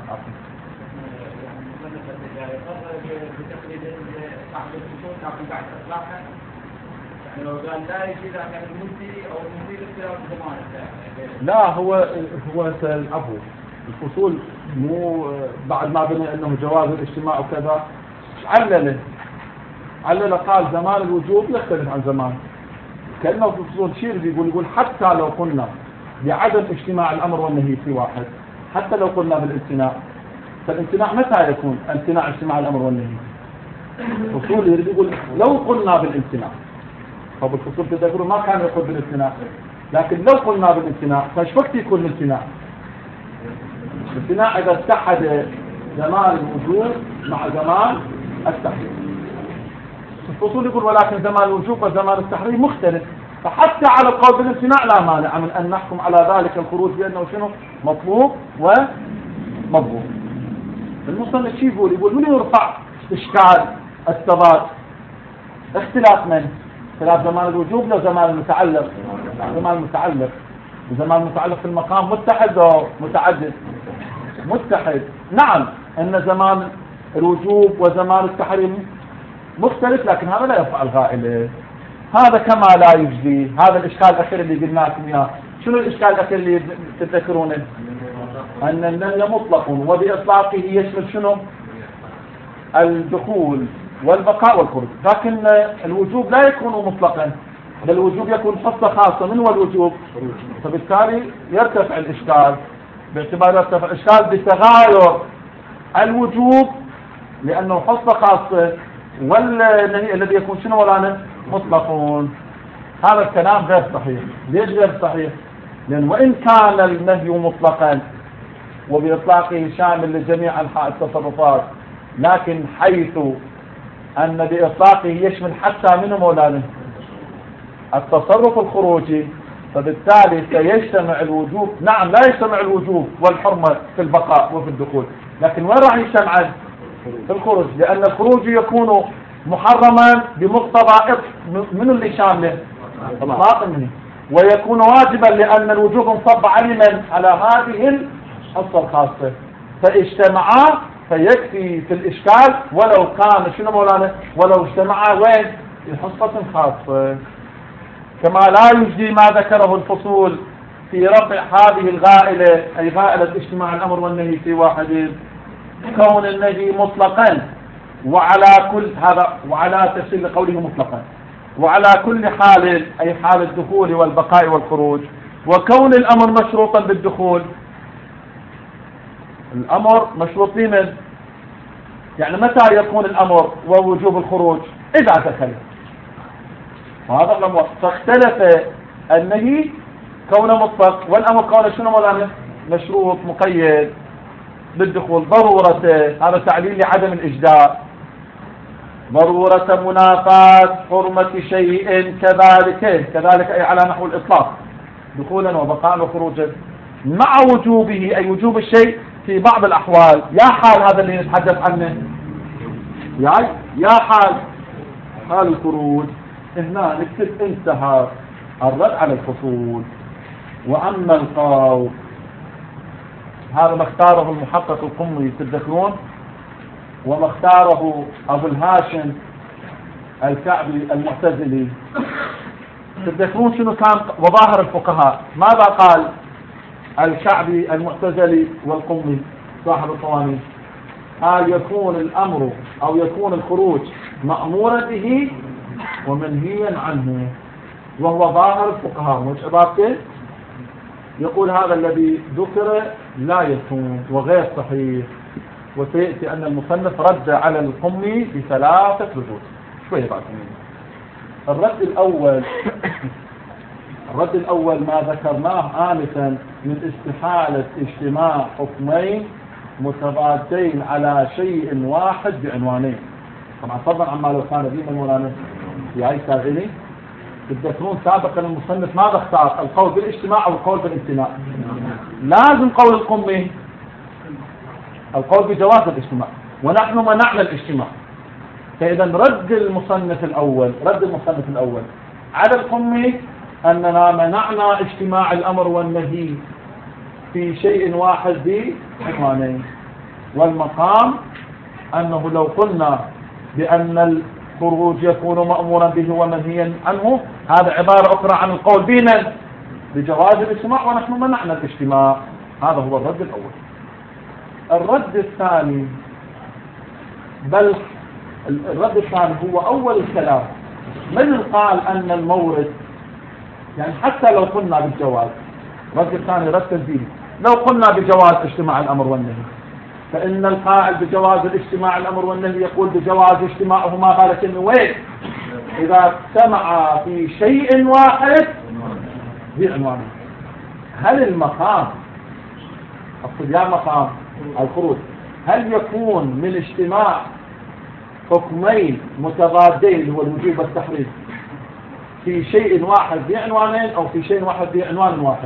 لو قال لا يجي إذا كان المدي أو المدير اختلاف الضمان. لا هو هو العفو الفصول مو بعد ما بنى انه جواز الاجتماع وكذا علله علله قال زمان الوجوب يختلف عن زمان. كأنه في الفصول شيء بيقول يقول حتى لو قلنا بعدم اجتماع الامر والنهي في واحد، حتى لو قلنا بالامتناع، فالامتناع متى يكون امتناع اجتماع الامر والنهي؟ الفصول يريد يقول لو قلنا بالامتناع، طب الفصول تذكروا ما كان يقول بالامتناع، لكن لو قلنا بالامتناع فايش وقت يكون الامتناع؟ الامتناع اذا اتحد زمان الوجوب مع زمان التحريم. الفصول يقول ولكن زمان الوجوب وزمان التحريم مختلف، فحتى على القول بالامتناع لا مانع من ان نحكم على ذلك الخروج بانه شنو؟ مطلوب ومطلوب. المصنف شو يقول؟ يقول من يرفع اشكال الثبات؟ اختلاف من؟ اختلاف زمان الوجوب لو زمان المتعلق؟ زمان المتعلق. وزمان المتعلق في المقام متحد او متعدد؟ متحد. نعم ان زمان الوجوب وزمان التحريم مختلف، لكن هذا لا يرفع الغائله. هذا كما لا يجزي. هذا الاشكال الاخير اللي قلنا لكم اياه. شنو الاشكال الاخير اللي تتذكرونه؟ ان النهي مطلق وباطلاقه يشمل شنو؟ الدخول والبقاء والخروج، لكن الوجوب لا يكون مطلقا، بل الوجوب يكون حصة خاصة. من هو الوجوب؟ فبالتالي يرتفع الإشكال، باعتبار يرتفع الإشكال بتغاير الوجوب لأنه حصة خاصة، والنهي الذي يكون شنو ولانا؟ مطلقون. هذا الكلام غير صحيح. ليش غير صحيح؟ لأن وإن كان النهي مطلقا وبإطلاقه شامل لجميع أنحاء التصرفات، لكن حيث أن بإطلاقه يشمل حتى من مولانا التصرف الخروجي، فبالتالي سيجتمع الوجوب. نعم لا يجتمع الوجوب والحرمة في البقاء وفي الدخول، لكن وين راح يجتمع؟ في الخروج، لأن الخروج يكون محرما بمقتضى من اللي شامله إطلاق منه، ويكون واجبا لأن الوجوب انصب علما على هذه الحصة الخاصة، فاجتمعا فيكفي في الإشكال ولو كان شنو مولانا؟ ولو اجتمعا وين؟ في حصة خاصة. كما لا يجدي ما ذكره الفصول في رفع هذه الغائلة، أي غائلة اجتماع الأمر والنهي في واحد، كون النهي مطلقا وعلى كل هذا، وعلى تفسير قوله مطلقا، وعلى كل حال أي حال الدخول والبقاء والخروج، وكون الأمر مشروطا بالدخول. الأمر مشروط بمن؟ يعني متى يكون الأمر ووجوب الخروج؟ إذا دخل. وهذا الأمر فاختلف النهي كونه مطلق، والأمر كونه شنو مولانا؟ مشروط مقيد بالدخول. ضرورته هذا تعليل لعدم الإجداء، ضرورة منافاة حرمة شيء كذلك كذلك أي على نحو الإطلاق، دخولا وبقاء وخروجا، مع وجوبه أي وجوب الشيء في بعض الأحوال. يا حال هذا اللي نتحدث عنه، يا يا حال حال الخروج. هنا نكتب انتهى الرد على الفصول. وأما القول هذا ما اختاره المحقق القمي تتذكرون، وما اختاره أبو الهاشم الكعبي المعتزلي. تتذكرون شنو كان وظاهر الفقهاء؟ ماذا قال الكعبي المعتزلي والقمي صاحب القوانين؟ هل يكون الأمر أو يكون الخروج مأمورا به ومنهيا عنه، وهو ظاهر الفقهاء. مش عبارته يقول هذا الذي ذكر لا يكون وغير صحيح. وسيأتي أن المصنف رد على القمي بثلاثة ردود شوية بعد منه. الرد الأول الرد الأول ما ذكرناه آنفا من استحالة اجتماع حكمين متضادين على شيء واحد بعنوانين. طبعا فضلا عما لو كان ذي مولانا في أي ساغني. تذكرون سابقا المصنف ماذا اختار؟ القول بالاجتماع أو القول بالامتناع؟ لازم قول القمي القول بجواز الاجتماع، ونحن منعنا الاجتماع. فإذا رد المصنف الأول رد المصنف الأول على القمي أننا منعنا اجتماع الأمر والنهي في شيء واحد بعنوانين، والمقام أنه لو قلنا بأن الخروج يكون مأمورا به ومنهيا عنه هذا عبارة أخرى عن القول بنا بجواز الاجتماع، ونحن منعنا الاجتماع. هذا هو الرد الأول. الرد الثاني بل الرد الثاني هو أول الكلام. من قال أن المورد يعني حتى لو قلنا بالجواز، الرد الثاني رد تنزيلي، لو قلنا بجواز اجتماع الأمر والنهي فإن القائل بجواز الاجتماع الأمر والنهي يقول بجواز اجتماعهما قالت إنه وين إذا اجتمع في شيء واحد بعنوانه. هل المقام أقصد يا مقام الخروج هل يكون من اجتماع حكمين متضادين اللي هو الوجوب والتحريم في شيء واحد بعنوانين أو في شيء واحد بعنوان واحد؟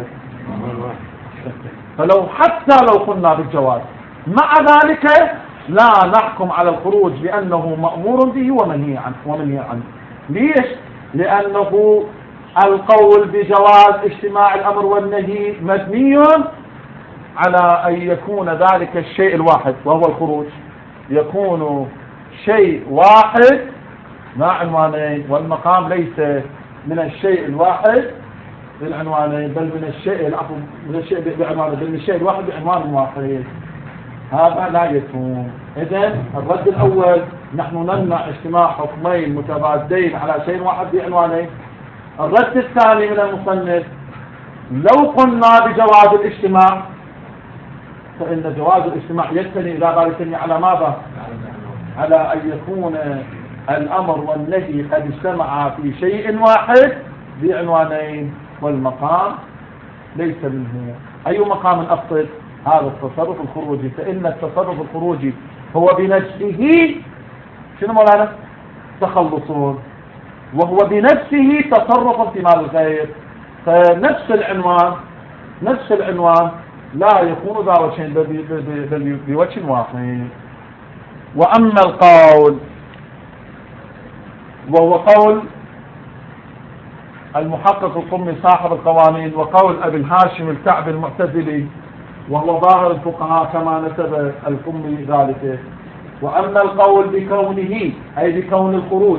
فلو حتى لو قلنا بالجواز مع ذلك لا نحكم على الخروج بأنه مأمور به ومنهي عنه ومنهي عنه. ليش؟ لأنه القول بجواز اجتماع الأمر والنهي مبني على أن يكون ذلك الشيء الواحد وهو الخروج يكون شيء واحد مع عنوانين، والمقام ليس من الشيء الواحد بالعنوانين بل من الشيء العفو من الشيء بعنوان بل من الشيء الواحد بعنوان واحد. هذا لا يكون. إذن الرد الأول نحن نمنع اجتماع حكمين متضادين على شيء واحد بعنوانين. الرد الثاني من المصنف لو قلنا بجواز الاجتماع فإن جواز الاجتماع يستني إذا قال يستني على ماذا؟ على أن يكون الأمر والنهي قد اجتمعا في شيء واحد بعنوانين، والمقام ليس منه. أي مقام أقصد؟ هذا التصرف الخروجي. فإن التصرف الخروجي هو بنفسه شنو مولانا؟ تخلصون، وهو بنفسه تصرف في مال الغير. فنفس العنوان نفس العنوان لا يكون ذا وجهين بل بوجه واحد. وأما القول وهو قول المحقق القمي صاحب القوانين وقول أبي الهاشم الكعبي المعتزلي وهو ظاهر الفقهاء كما نسب القمي ذلك. وأما القول بكونه أي بكون الخروج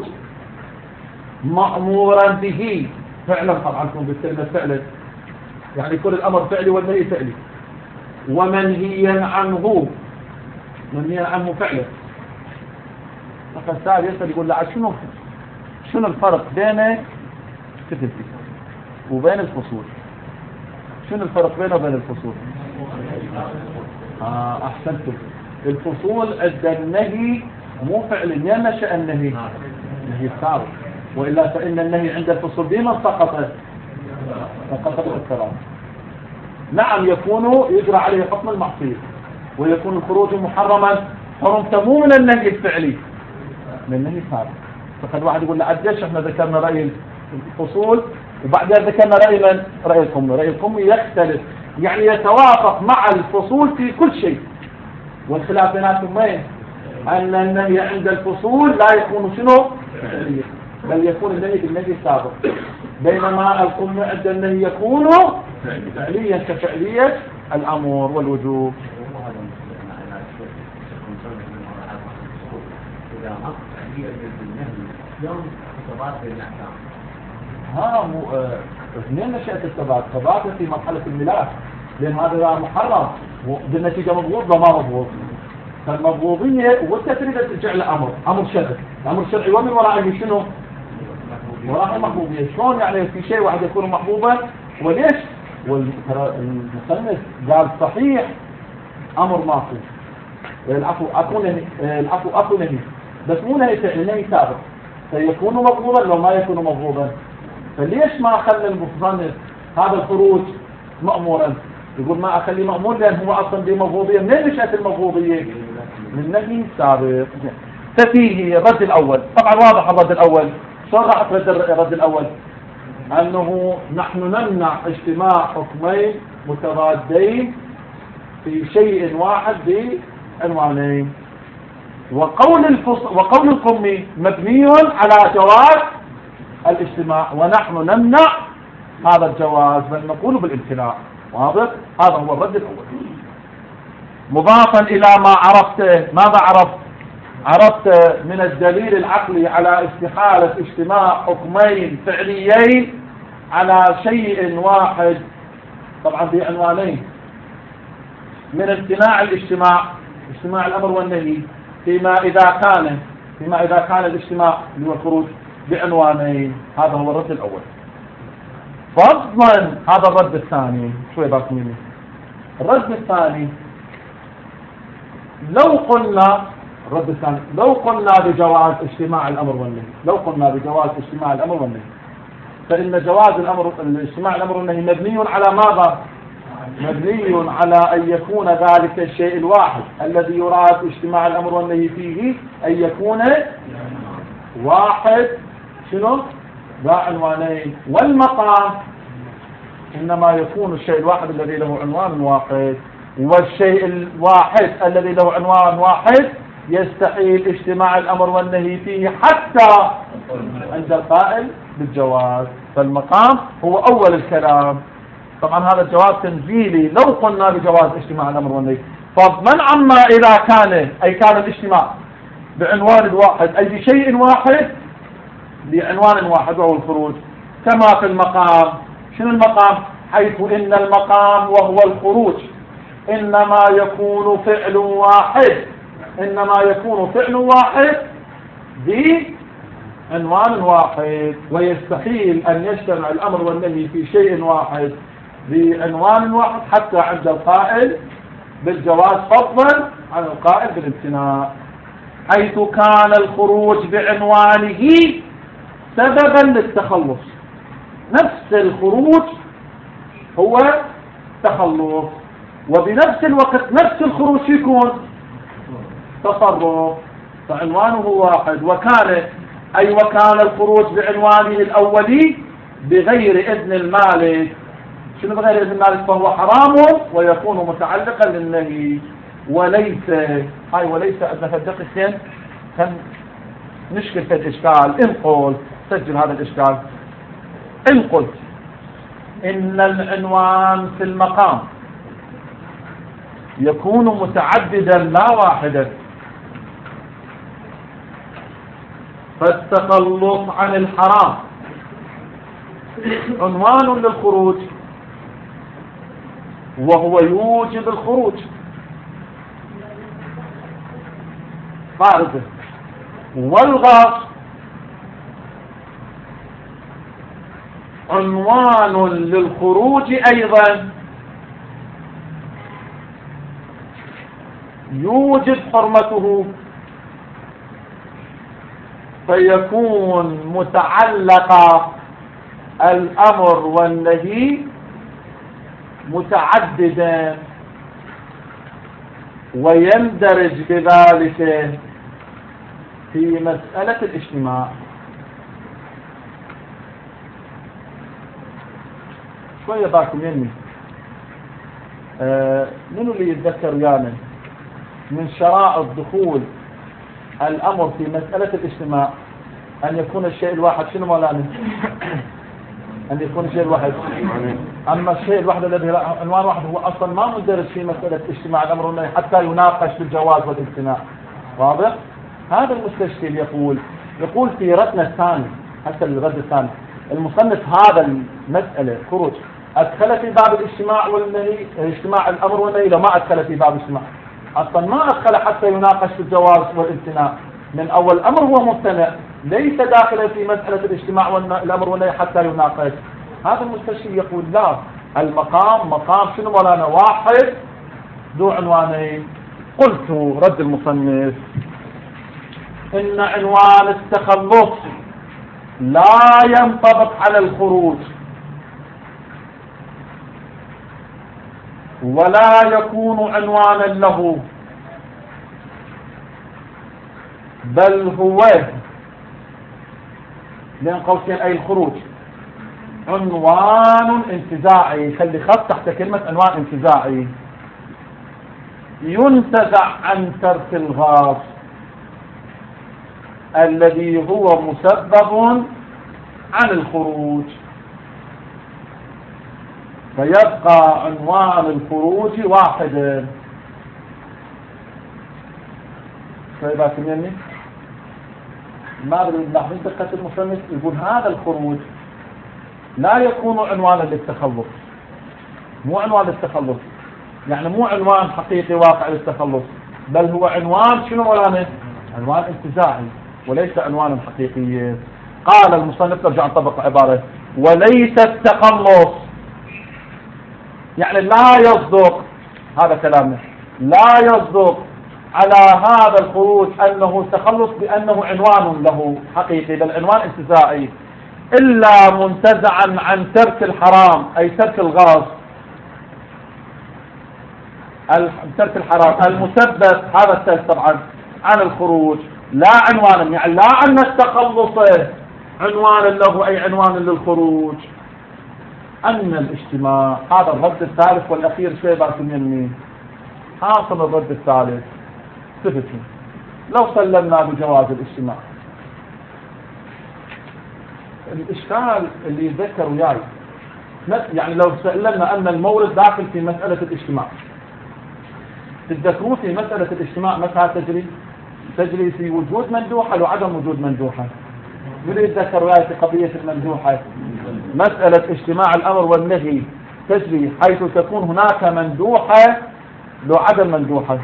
مأمورا به فعلا، طبعا كون بالكلمة فعلا يعني كل الأمر فعلي والنهي فعلي، ومنهيا عنه منهيا عنه فعلا. فالسائل يسأل يقول لا شنو شنو الفرق بين كتبتي وبين الفصول؟ شنو الفرق بينه وبين الفصول؟ آه أحسنتم. الفصول عند النهي مو فعل ينشأ النهي نهي السابق، وإلا فإن النهي عند الفصول ديما سقطت سقطت الكلام. نعم يكون يجرى عليه حكم المعصية ويكون الخروج محرما حرمته مو من النهي الفعلي من النهي السابق. فقد واحد يقول لعدش احنا ذكرنا رأي الفصول وبعدها ذكرنا رأي من؟ رأي القمي. رأي القمي يختلف يعني يتوافق مع الفصول في كل شيء، والخلاف بيناتهم وين؟ أن النهي عند الفصول لا يكون شنو؟ بل يكون النهي بالنهي السابق، بينما القمي عند النهي يكون فعليا كفعلية الأمر والوجوب. ها مو اثنين نشأت الثبات ثبات في مرحلة الملاك، لأن هذا محرم بالنتيجة مضبوط وما مضبوط. فالمبغوضية وانت تريد ترجع لأمر أمر شرعي، الأمر الشرعي ومن وراءه شنو؟ وراء المحبوبية. شلون يعني في شيء واحد يكون محبوبا وليش؟ والمصنف قال صحيح أمر ماكو، العفو أكو نهي، العفو أكو نهي، بس مو نهي فعلي، نهي سابق، فيكون مبغوضا لو ما يكون مبغوضا. فليش ما خلى المصنف هذا الخروج مأمورا؟ يقول ما أخلي مأمور لأن هو أصلا دي مبغوضية. منين نشأت المبغوضية؟ من نهي سابق. ففيه الرد الأول، طبعا واضح الرد الأول. شو راح ترد الرد الأول؟ أنه نحن نمنع اجتماع حكمين متضادين في شيء واحد بعنوانين. وقول الفصل وقول القمي مبني على جواز الاجتماع، ونحن نمنع هذا الجواز بل نقول بالامتناع. واضح؟ هذا هو الرد الأول. مضافا إلى ما عرفته، ماذا عرفت؟ عرفت من الدليل العقلي على استحالة اجتماع حكمين فعليين على شيء واحد، طبعا بعنوانين، من امتناع الاجتماع، اجتماع الأمر والنهي، فيما إذا كان فيما إذا كان الاجتماع اللي هو الخروج بعنوانين. هذا هو الرد الأول. فضلا هذا الرد الثاني، شوي باك مني. الرد الثاني لو قلنا الرد الثاني لو قلنا بجواز اجتماع الأمر والنهي، لو قلنا بجواز اجتماع الأمر والنهي، فإن جواز الأمر اجتماع الأمر والنهي مبني على ماذا؟ مبني على أن يكون ذلك الشيء الواحد الذي يراد اجتماع الأمر والنهي فيه أن يكون واحد شنو؟ ذا عنوانين. والمقام إنما يكون الشيء الواحد الذي له عنوان واحد، والشيء الواحد الذي له عنوان واحد يستحيل اجتماع الأمر والنهي فيه حتى عند القائل بالجواز. فالمقام هو أول الكلام. طبعا هذا الجواز تنزيلي لو قلنا بجواز اجتماع الأمر والنهي. فمن عما إذا كان أي كان الاجتماع بعنوان واحد أي بشيء واحد بعنوان واحد وهو الخروج، كما في المقام. شنو المقام؟ حيث إن المقام وهو الخروج إنما يكون فعل واحد إنما يكون فعل واحد بعنوان واحد، ويستحيل أن يجتمع الأمر والنهي في شيء واحد بعنوان واحد حتى عند القائل بالجواز فضلا عن القائل بالامتناع، حيث كان الخروج بعنوانه سببا للتخلص. نفس الخروج هو تخلص، وبنفس الوقت نفس الخروج يكون تصرف، فعنوانه واحد. وكان أي وكان الخروج بعنوانه الأولي بغير إذن المالك. شنو بغير إذن المالك؟ فهو حرام ويكون متعلقا للنهي. وليس هاي وليس أدنى الدقيقتين كان نشكل في الإشكال. إن قلت سجل هذا الإشكال، إن قلت إن العنوان في المقام يكون متعددا لا واحدا، فالتخلص عن الحرام عنوان للخروج وهو يوجب الخروج فارغ، والغاص عنوان للخروج أيضا يوجب حرمته، فيكون متعلق الأمر والنهي متعددا، ويندرج بذلك في مسألة الاجتماع. شوية باكم يمي آه منو اللي يتذكر ويانا من شرائط دخول الأمر في مسألة الاجتماع أن يكون الشيء الواحد شنو مولانا؟ أن يكون الشيء الواحد. أما الشيء الواحد الذي عنوان واحد هو أصلا ما مندرج في مسألة اجتماع الأمر والنهي حتى يناقش بالجواز والامتناع. واضح؟ هذا المستشكل يقول يقول في ردنا الثاني، حتى الرد الثاني، المصنف هذا المسألة خروج أدخل في باب الاجتماع والنهي، اجتماع الأمر والنهي، لو ما أدخل في باب الاجتماع أصلا ما أدخل حتى يناقش في الجواز والامتناع، من أول الأمر هو ممتنع، ليس داخلا في مسألة الاجتماع والأمر والنهي حتى يناقش. هذا المستشفي يقول لا، المقام مقام شنو مولانا؟ واحد ذو عنوانين. قلت رد المصنف إن عنوان التخلص لا ينطبق على الخروج، ولا يكون عنوانا له، بل هو بين قوسين أي الخروج عنوان انتزاعي. خلي خط تحت كلمة عنوان انتزاعي، ينتزع عن ترك الغاص الذي هو مسبب عن الخروج، فيبقى عنوان الخروج واحدا. شايفات مني؟ ما ادري لاحظين دقة المصنف، يقول هذا الخروج لا يكون عنوانا للتخلص، مو عنوان للتخلص، يعني مو عنوان حقيقي واقع للتخلص، بل هو عنوان شنو مولانا؟ عنوان انتزاعي وليس عنوانا حقيقيا. قال المصنف، نرجع نطبق عبارة، وليس التخلص، يعني لا يصدق، هذا كلامنا، لا يصدق على هذا الخروج أنه تخلص بأنه عنوان له حقيقي، بل عنوان انتزاعي، إلا منتزعا عن ترك الحرام أي ترك الغاص، ترك الحرام المسبب هذا الترك طبعا عن الخروج، لا عنوانا، يعني لا أن التخلص عنوانا له أي عنوان للخروج. أن الاجتماع، هذا الرد الثالث والأخير شوي بعد مني، حاصل الرد الثالث ثبتوا لو سلمنا بجواز الاجتماع. الإشكال اللي يتذكر وياي، يعني لو سلمنا أن المورد داخل في مسألة الاجتماع، تتذكرون في مسألة الاجتماع متى تجري؟ تجري في وجود مندوحة وعدم وجود مندوحة. من يتذكر وياي في قضية المندوحة؟ مسألة اجتماع الأمر والنهي تجري حيث تكون هناك مندوحة لو عدم مندوحة.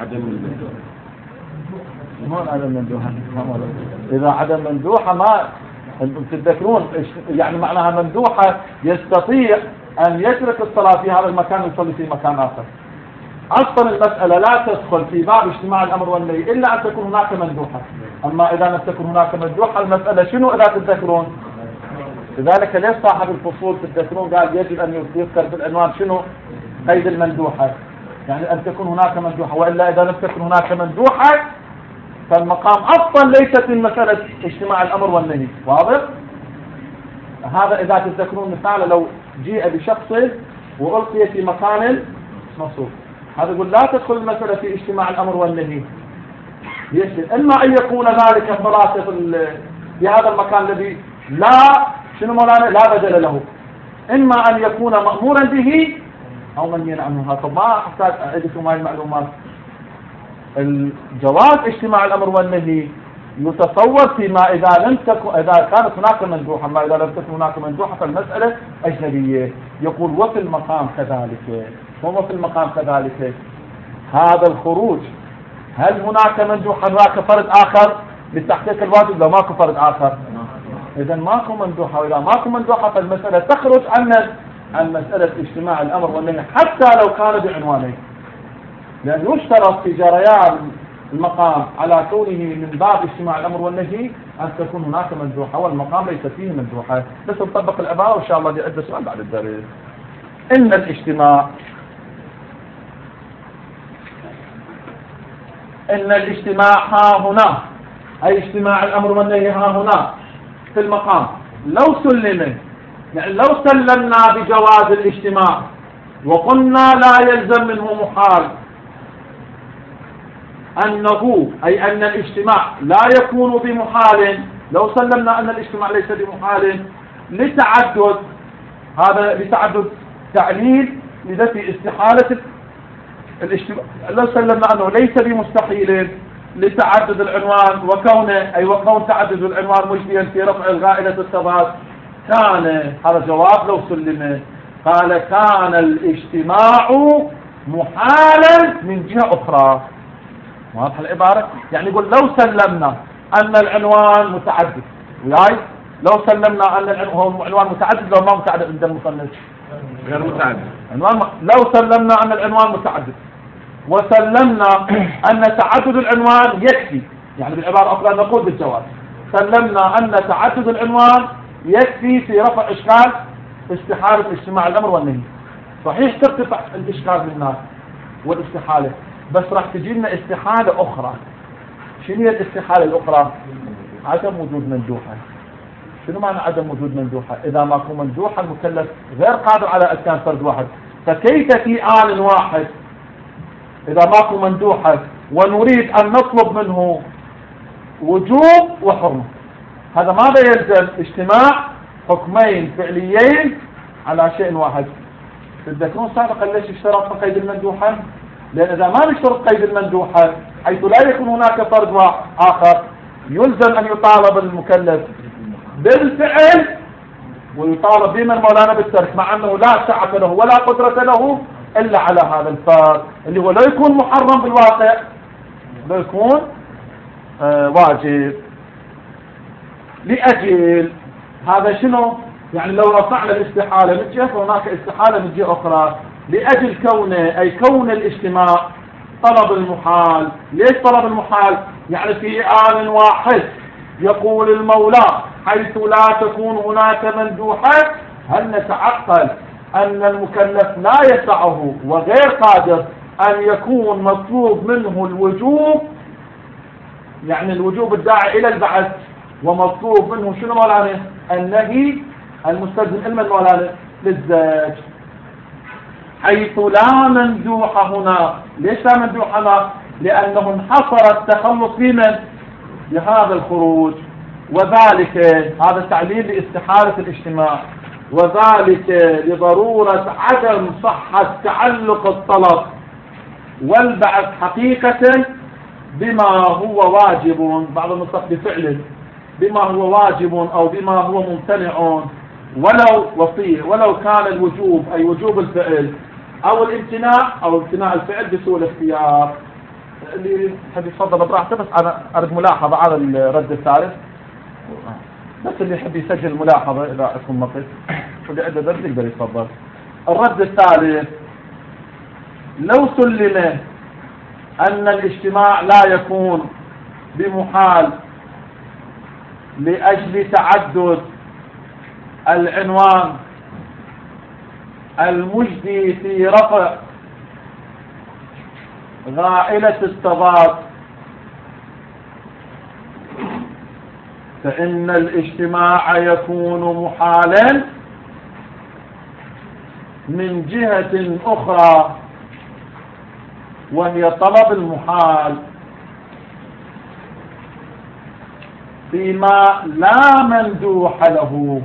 مو عدم مندوحة، إذا عدم مندوحة ما تتذكرون، يعني معناها مندوحة يستطيع أن يترك الصلاة في هذا المكان ويصلي في مكان آخر. أصلا المسألة لا تدخل في باب اجتماع الأمر والنهي إلا أن تكون هناك مندوحة، أما إذا لم تكن هناك مندوحة المسألة شنو إذا تتذكرون؟ لذلك ليش صاحب الفصول تتذكرون قال يجب أن يذكر بالعنوان شنو؟ قيد المندوحة، يعني أن تكون هناك مندوحة، وإلا إذا لم تكن هناك مندوحة فالمقام أصلا ليست من مسألة اجتماع الأمر والنهي. واضح؟ هذا إذا تتذكرون مثال لو جيء بشخص وألقي في مكان مصروف، هذا يقول لا تدخل المسألة في اجتماع الأمر والنهي، يشمل إما أن يكون ذلك الصلاة في هذا المكان الذي لا شنو مولانا لا بدل له، إما أن يكون مأمورا به أو منهيا عنه. هذا ما أحتاج أعيدكم هاي المعلومات. الجواز اجتماع الأمر والنهي يتصور فيما إذا لم تكن إذا كانت هناك مندوحة، ما إذا لم تكن هناك مندوحة فالمسألة أجنبية. يقول وفي المقام كذلك، وفي المقام كذلك هذا الخروج هل هناك مندوحة هناك فرد آخر لتحقيق الواجب؟ لو ماكو فرد آخر إذا ماكو مندوحة، وإذا ماكو مندوحة فالمسألة تخرج عن عن مسألة اجتماع الأمر والنهي حتى لو كان بعنوانين، لأن يشترط في جريان المقام على كونه من باب اجتماع الأمر والنهي أن تكون هناك مندوحة، والمقام ليس فيه مندوحة. بس نطبق العبارة وإن شاء الله دي عدة سؤال بعد الدرس. إن الاجتماع إن الاجتماع ها هنا أي اجتماع الأمر والنهي ها هنا في المقام لو سلم، يعني لو سلمنا بجواز الاجتماع وقلنا لا يلزم منه محال أنه أي أن الاجتماع لا يكون بمحال، لو سلمنا أن الاجتماع ليس بمحال لتعدد، هذا لتعدد تعليل لذات استحالة الاجتماع، لو سلمنا أنه ليس بمستحيل لتعدد العنوان وكونه أي وكون تعدد العنوان مجديا في رفع الغائلة التضاد كان، هذا جواب لو سلم. قال كان الاجتماع محالا من جهة أخرى، واضح العبارة؟ يعني يقول لو سلمنا أن العنوان متعدد، وياي لو سلمنا أن العنوان متعدد لو ما متعدد عند المصنف غير متعدد. عنوان لو سلمنا أن العنوان متعدد وسلمنا أن تعدد العنوان يكفي، يعني بالعبارة الأخرى نقول بالجواز سلمنا أن تعدد العنوان يكفي في رفع إشكال استحالة اجتماع الأمر والنهي. صحيح ترتفع الإشكال من الناس والاستحالة، بس راح تجي لنا استحالة أخرى. شنو هي الاستحالة الأخرى؟ عدم وجود مندوحة. شنو معنى عدم وجود مندوحة؟ إذا ماكو مندوحة المكلف غير قادر على إتيان فرد واحد، فكيف في آن واحد إذا ماكو مندوحة ونريد أن نطلب منه وجوب وحرمة؟ هذا ماذا يلزم؟ اجتماع حكمين فعليين على شيء واحد. تذكرون سابقا ليش اشترط قيد المندوحة؟ لأن إذا ما نشترط قيد المندوحة حيث لا يكون هناك فرد آخر يلزم أن يطالب المكلف بالفعل ويطالب بمن مولانا بالترك، مع أنه لا سعة له ولا قدرة له إلا على هذا الفرد اللي هو لا يكون محرم بالواقع، لا يكون آه واجب. لأجل هذا شنو؟ يعني لو رفعنا الاستحالة من جهة هناك استحالة من جهة أخرى، لأجل كونه أي كون الاجتماع طلب المحال. ليش طلب المحال؟ يعني في آن واحد يقول المولى حيث لا تكون هناك مندوحة هل نتعقل أن المكلف لا يسعه وغير قادر أن يكون مطلوب منه الوجوب، يعني الوجوب الداعي إلى البعث، ومطلوب منه شنو مولانا؟ النهي المستلزم علم مولانا للزواج، حيث لا مندوح هنا. ليش لا مندوح هنا؟ لأنه انحصر التخلص بمن؟ بهذا الخروج، وذلك هذا تعليل لاستحالة الاجتماع، وذلك لضرورة عدم صحة تعلق الطلب والبعث حقيقة بما هو واجب، بعض النسخ بفعله بما هو واجب أو بما هو ممتنع، ولو وصيه ولو كان الوجوب أي وجوب الفعل أو الامتناع أو امتناع الفعل بسوء الاختيار. اللي يحب يتفضل براحته، بس أنا أرد ملاحظة على الرد الثالث، بس اللي يحب يسجل ملاحظة إذا أكون مقص واللي عنده درس يقدر يتفضل. الرد الثالث: لو سلم أن الاجتماع لا يكون بمحال لأجل تعدد العنوان المجدي في رفع غائلة التضاد، فإن الاجتماع يكون محالا من جهة أخرى وهي طلب المحال فيما لا مندوح له.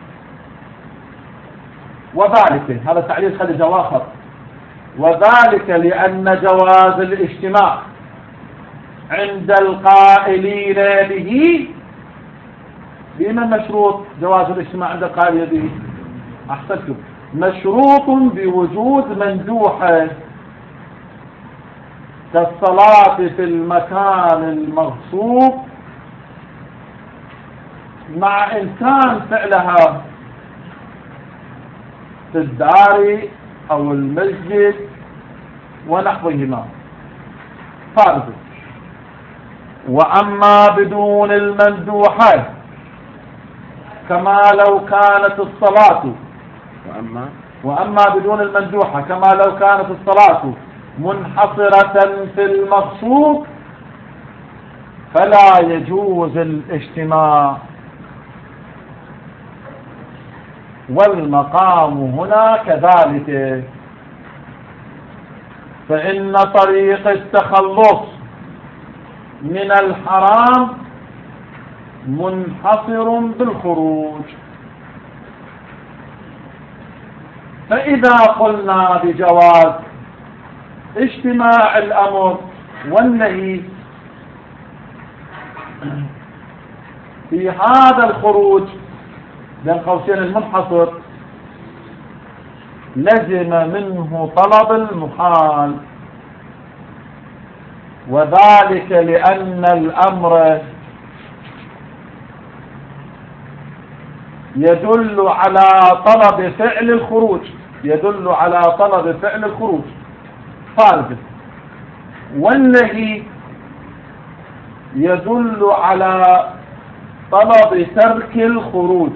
وذلك هذا تعليل خلي جواهر، وذلك لأن جواز الاجتماع عند القائلين به بمن مشروط؟ جواز الاجتماع عند القائلين به أحسنتم مشروط بوجود مندوحة كالصلاة في المكان المغصوب مع إمكان فعلها في الدار أو المسجد ونحوهما. فارغ. وأما بدون المندوحة كما لو كانت الصلاة وأما وأما بدون المندوحة كما لو كانت الصلاة منحصرة في المغصوب فلا يجوز الاجتماع. والمقام هنا كذلك، فإن طريق التخلص من الحرام منحصر بالخروج. فإذا قلنا بجواز اجتماع الأمر والنهي في هذا الخروج بين قوسين المنحصر لزم منه طلب المحال، وذلك لأن الأمر يدل على طلب فعل الخروج يدل على طلب فعل الخروج فارغ، والنهي يدل على طلب ترك الخروج.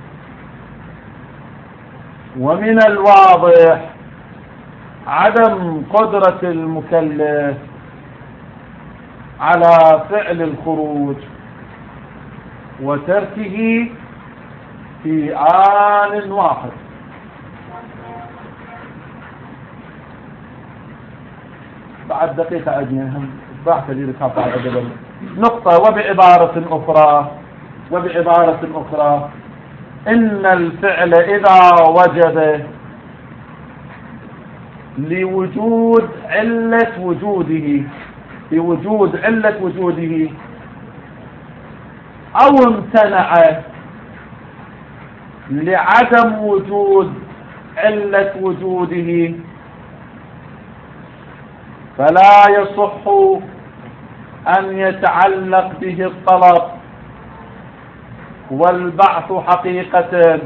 ومن الواضح عدم قدرة المكلف على فعل الخروج وتركه في آن واحد. بعد دقيقة أجنهم بعد لي ركاب على الأدب نقطة. وبعبارة أخرى وبعبارة أخرى إن الفعل إذا وجب لوجود علة وجوده لوجود علة وجوده أو امتنع لعدم وجود علة وجوده فلا يصح أن يتعلق به الطلب والبعث حقيقة.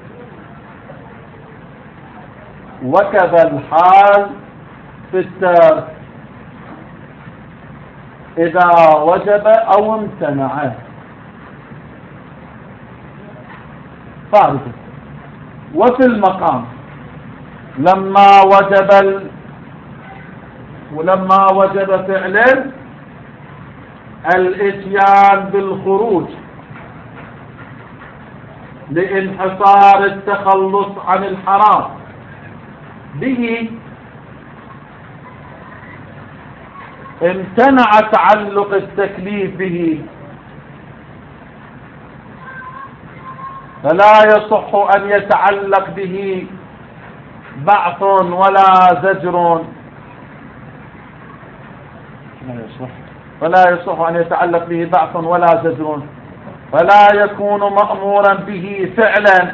وكذا الحال في الترك إذا وجب أو امتنع فارغ. وفي المقام لما وجب ال... ولما وجب فعل الاتيان بالخروج لانحصار التخلص عن الحرام به امتنع تعلق التكليف به، فلا يصح أن يتعلق به بعث ولا زجر فلا يصح أن يتعلق به بعث ولا زجر فلا يكون مأمورا به فعلا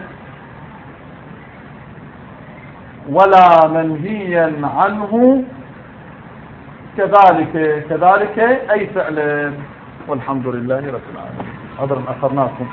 ولا منهيا عنه كذلك كذلك أي فعل. والحمد لله رب العالمين. عذرا أخرناكم.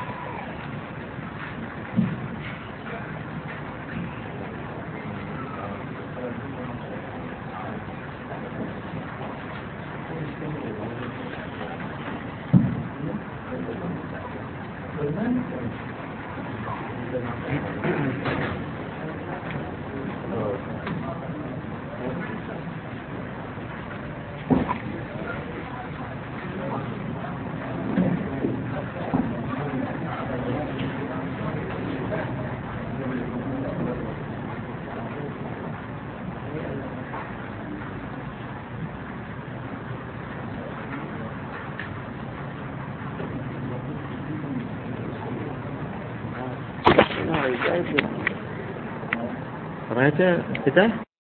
رأيت فتاة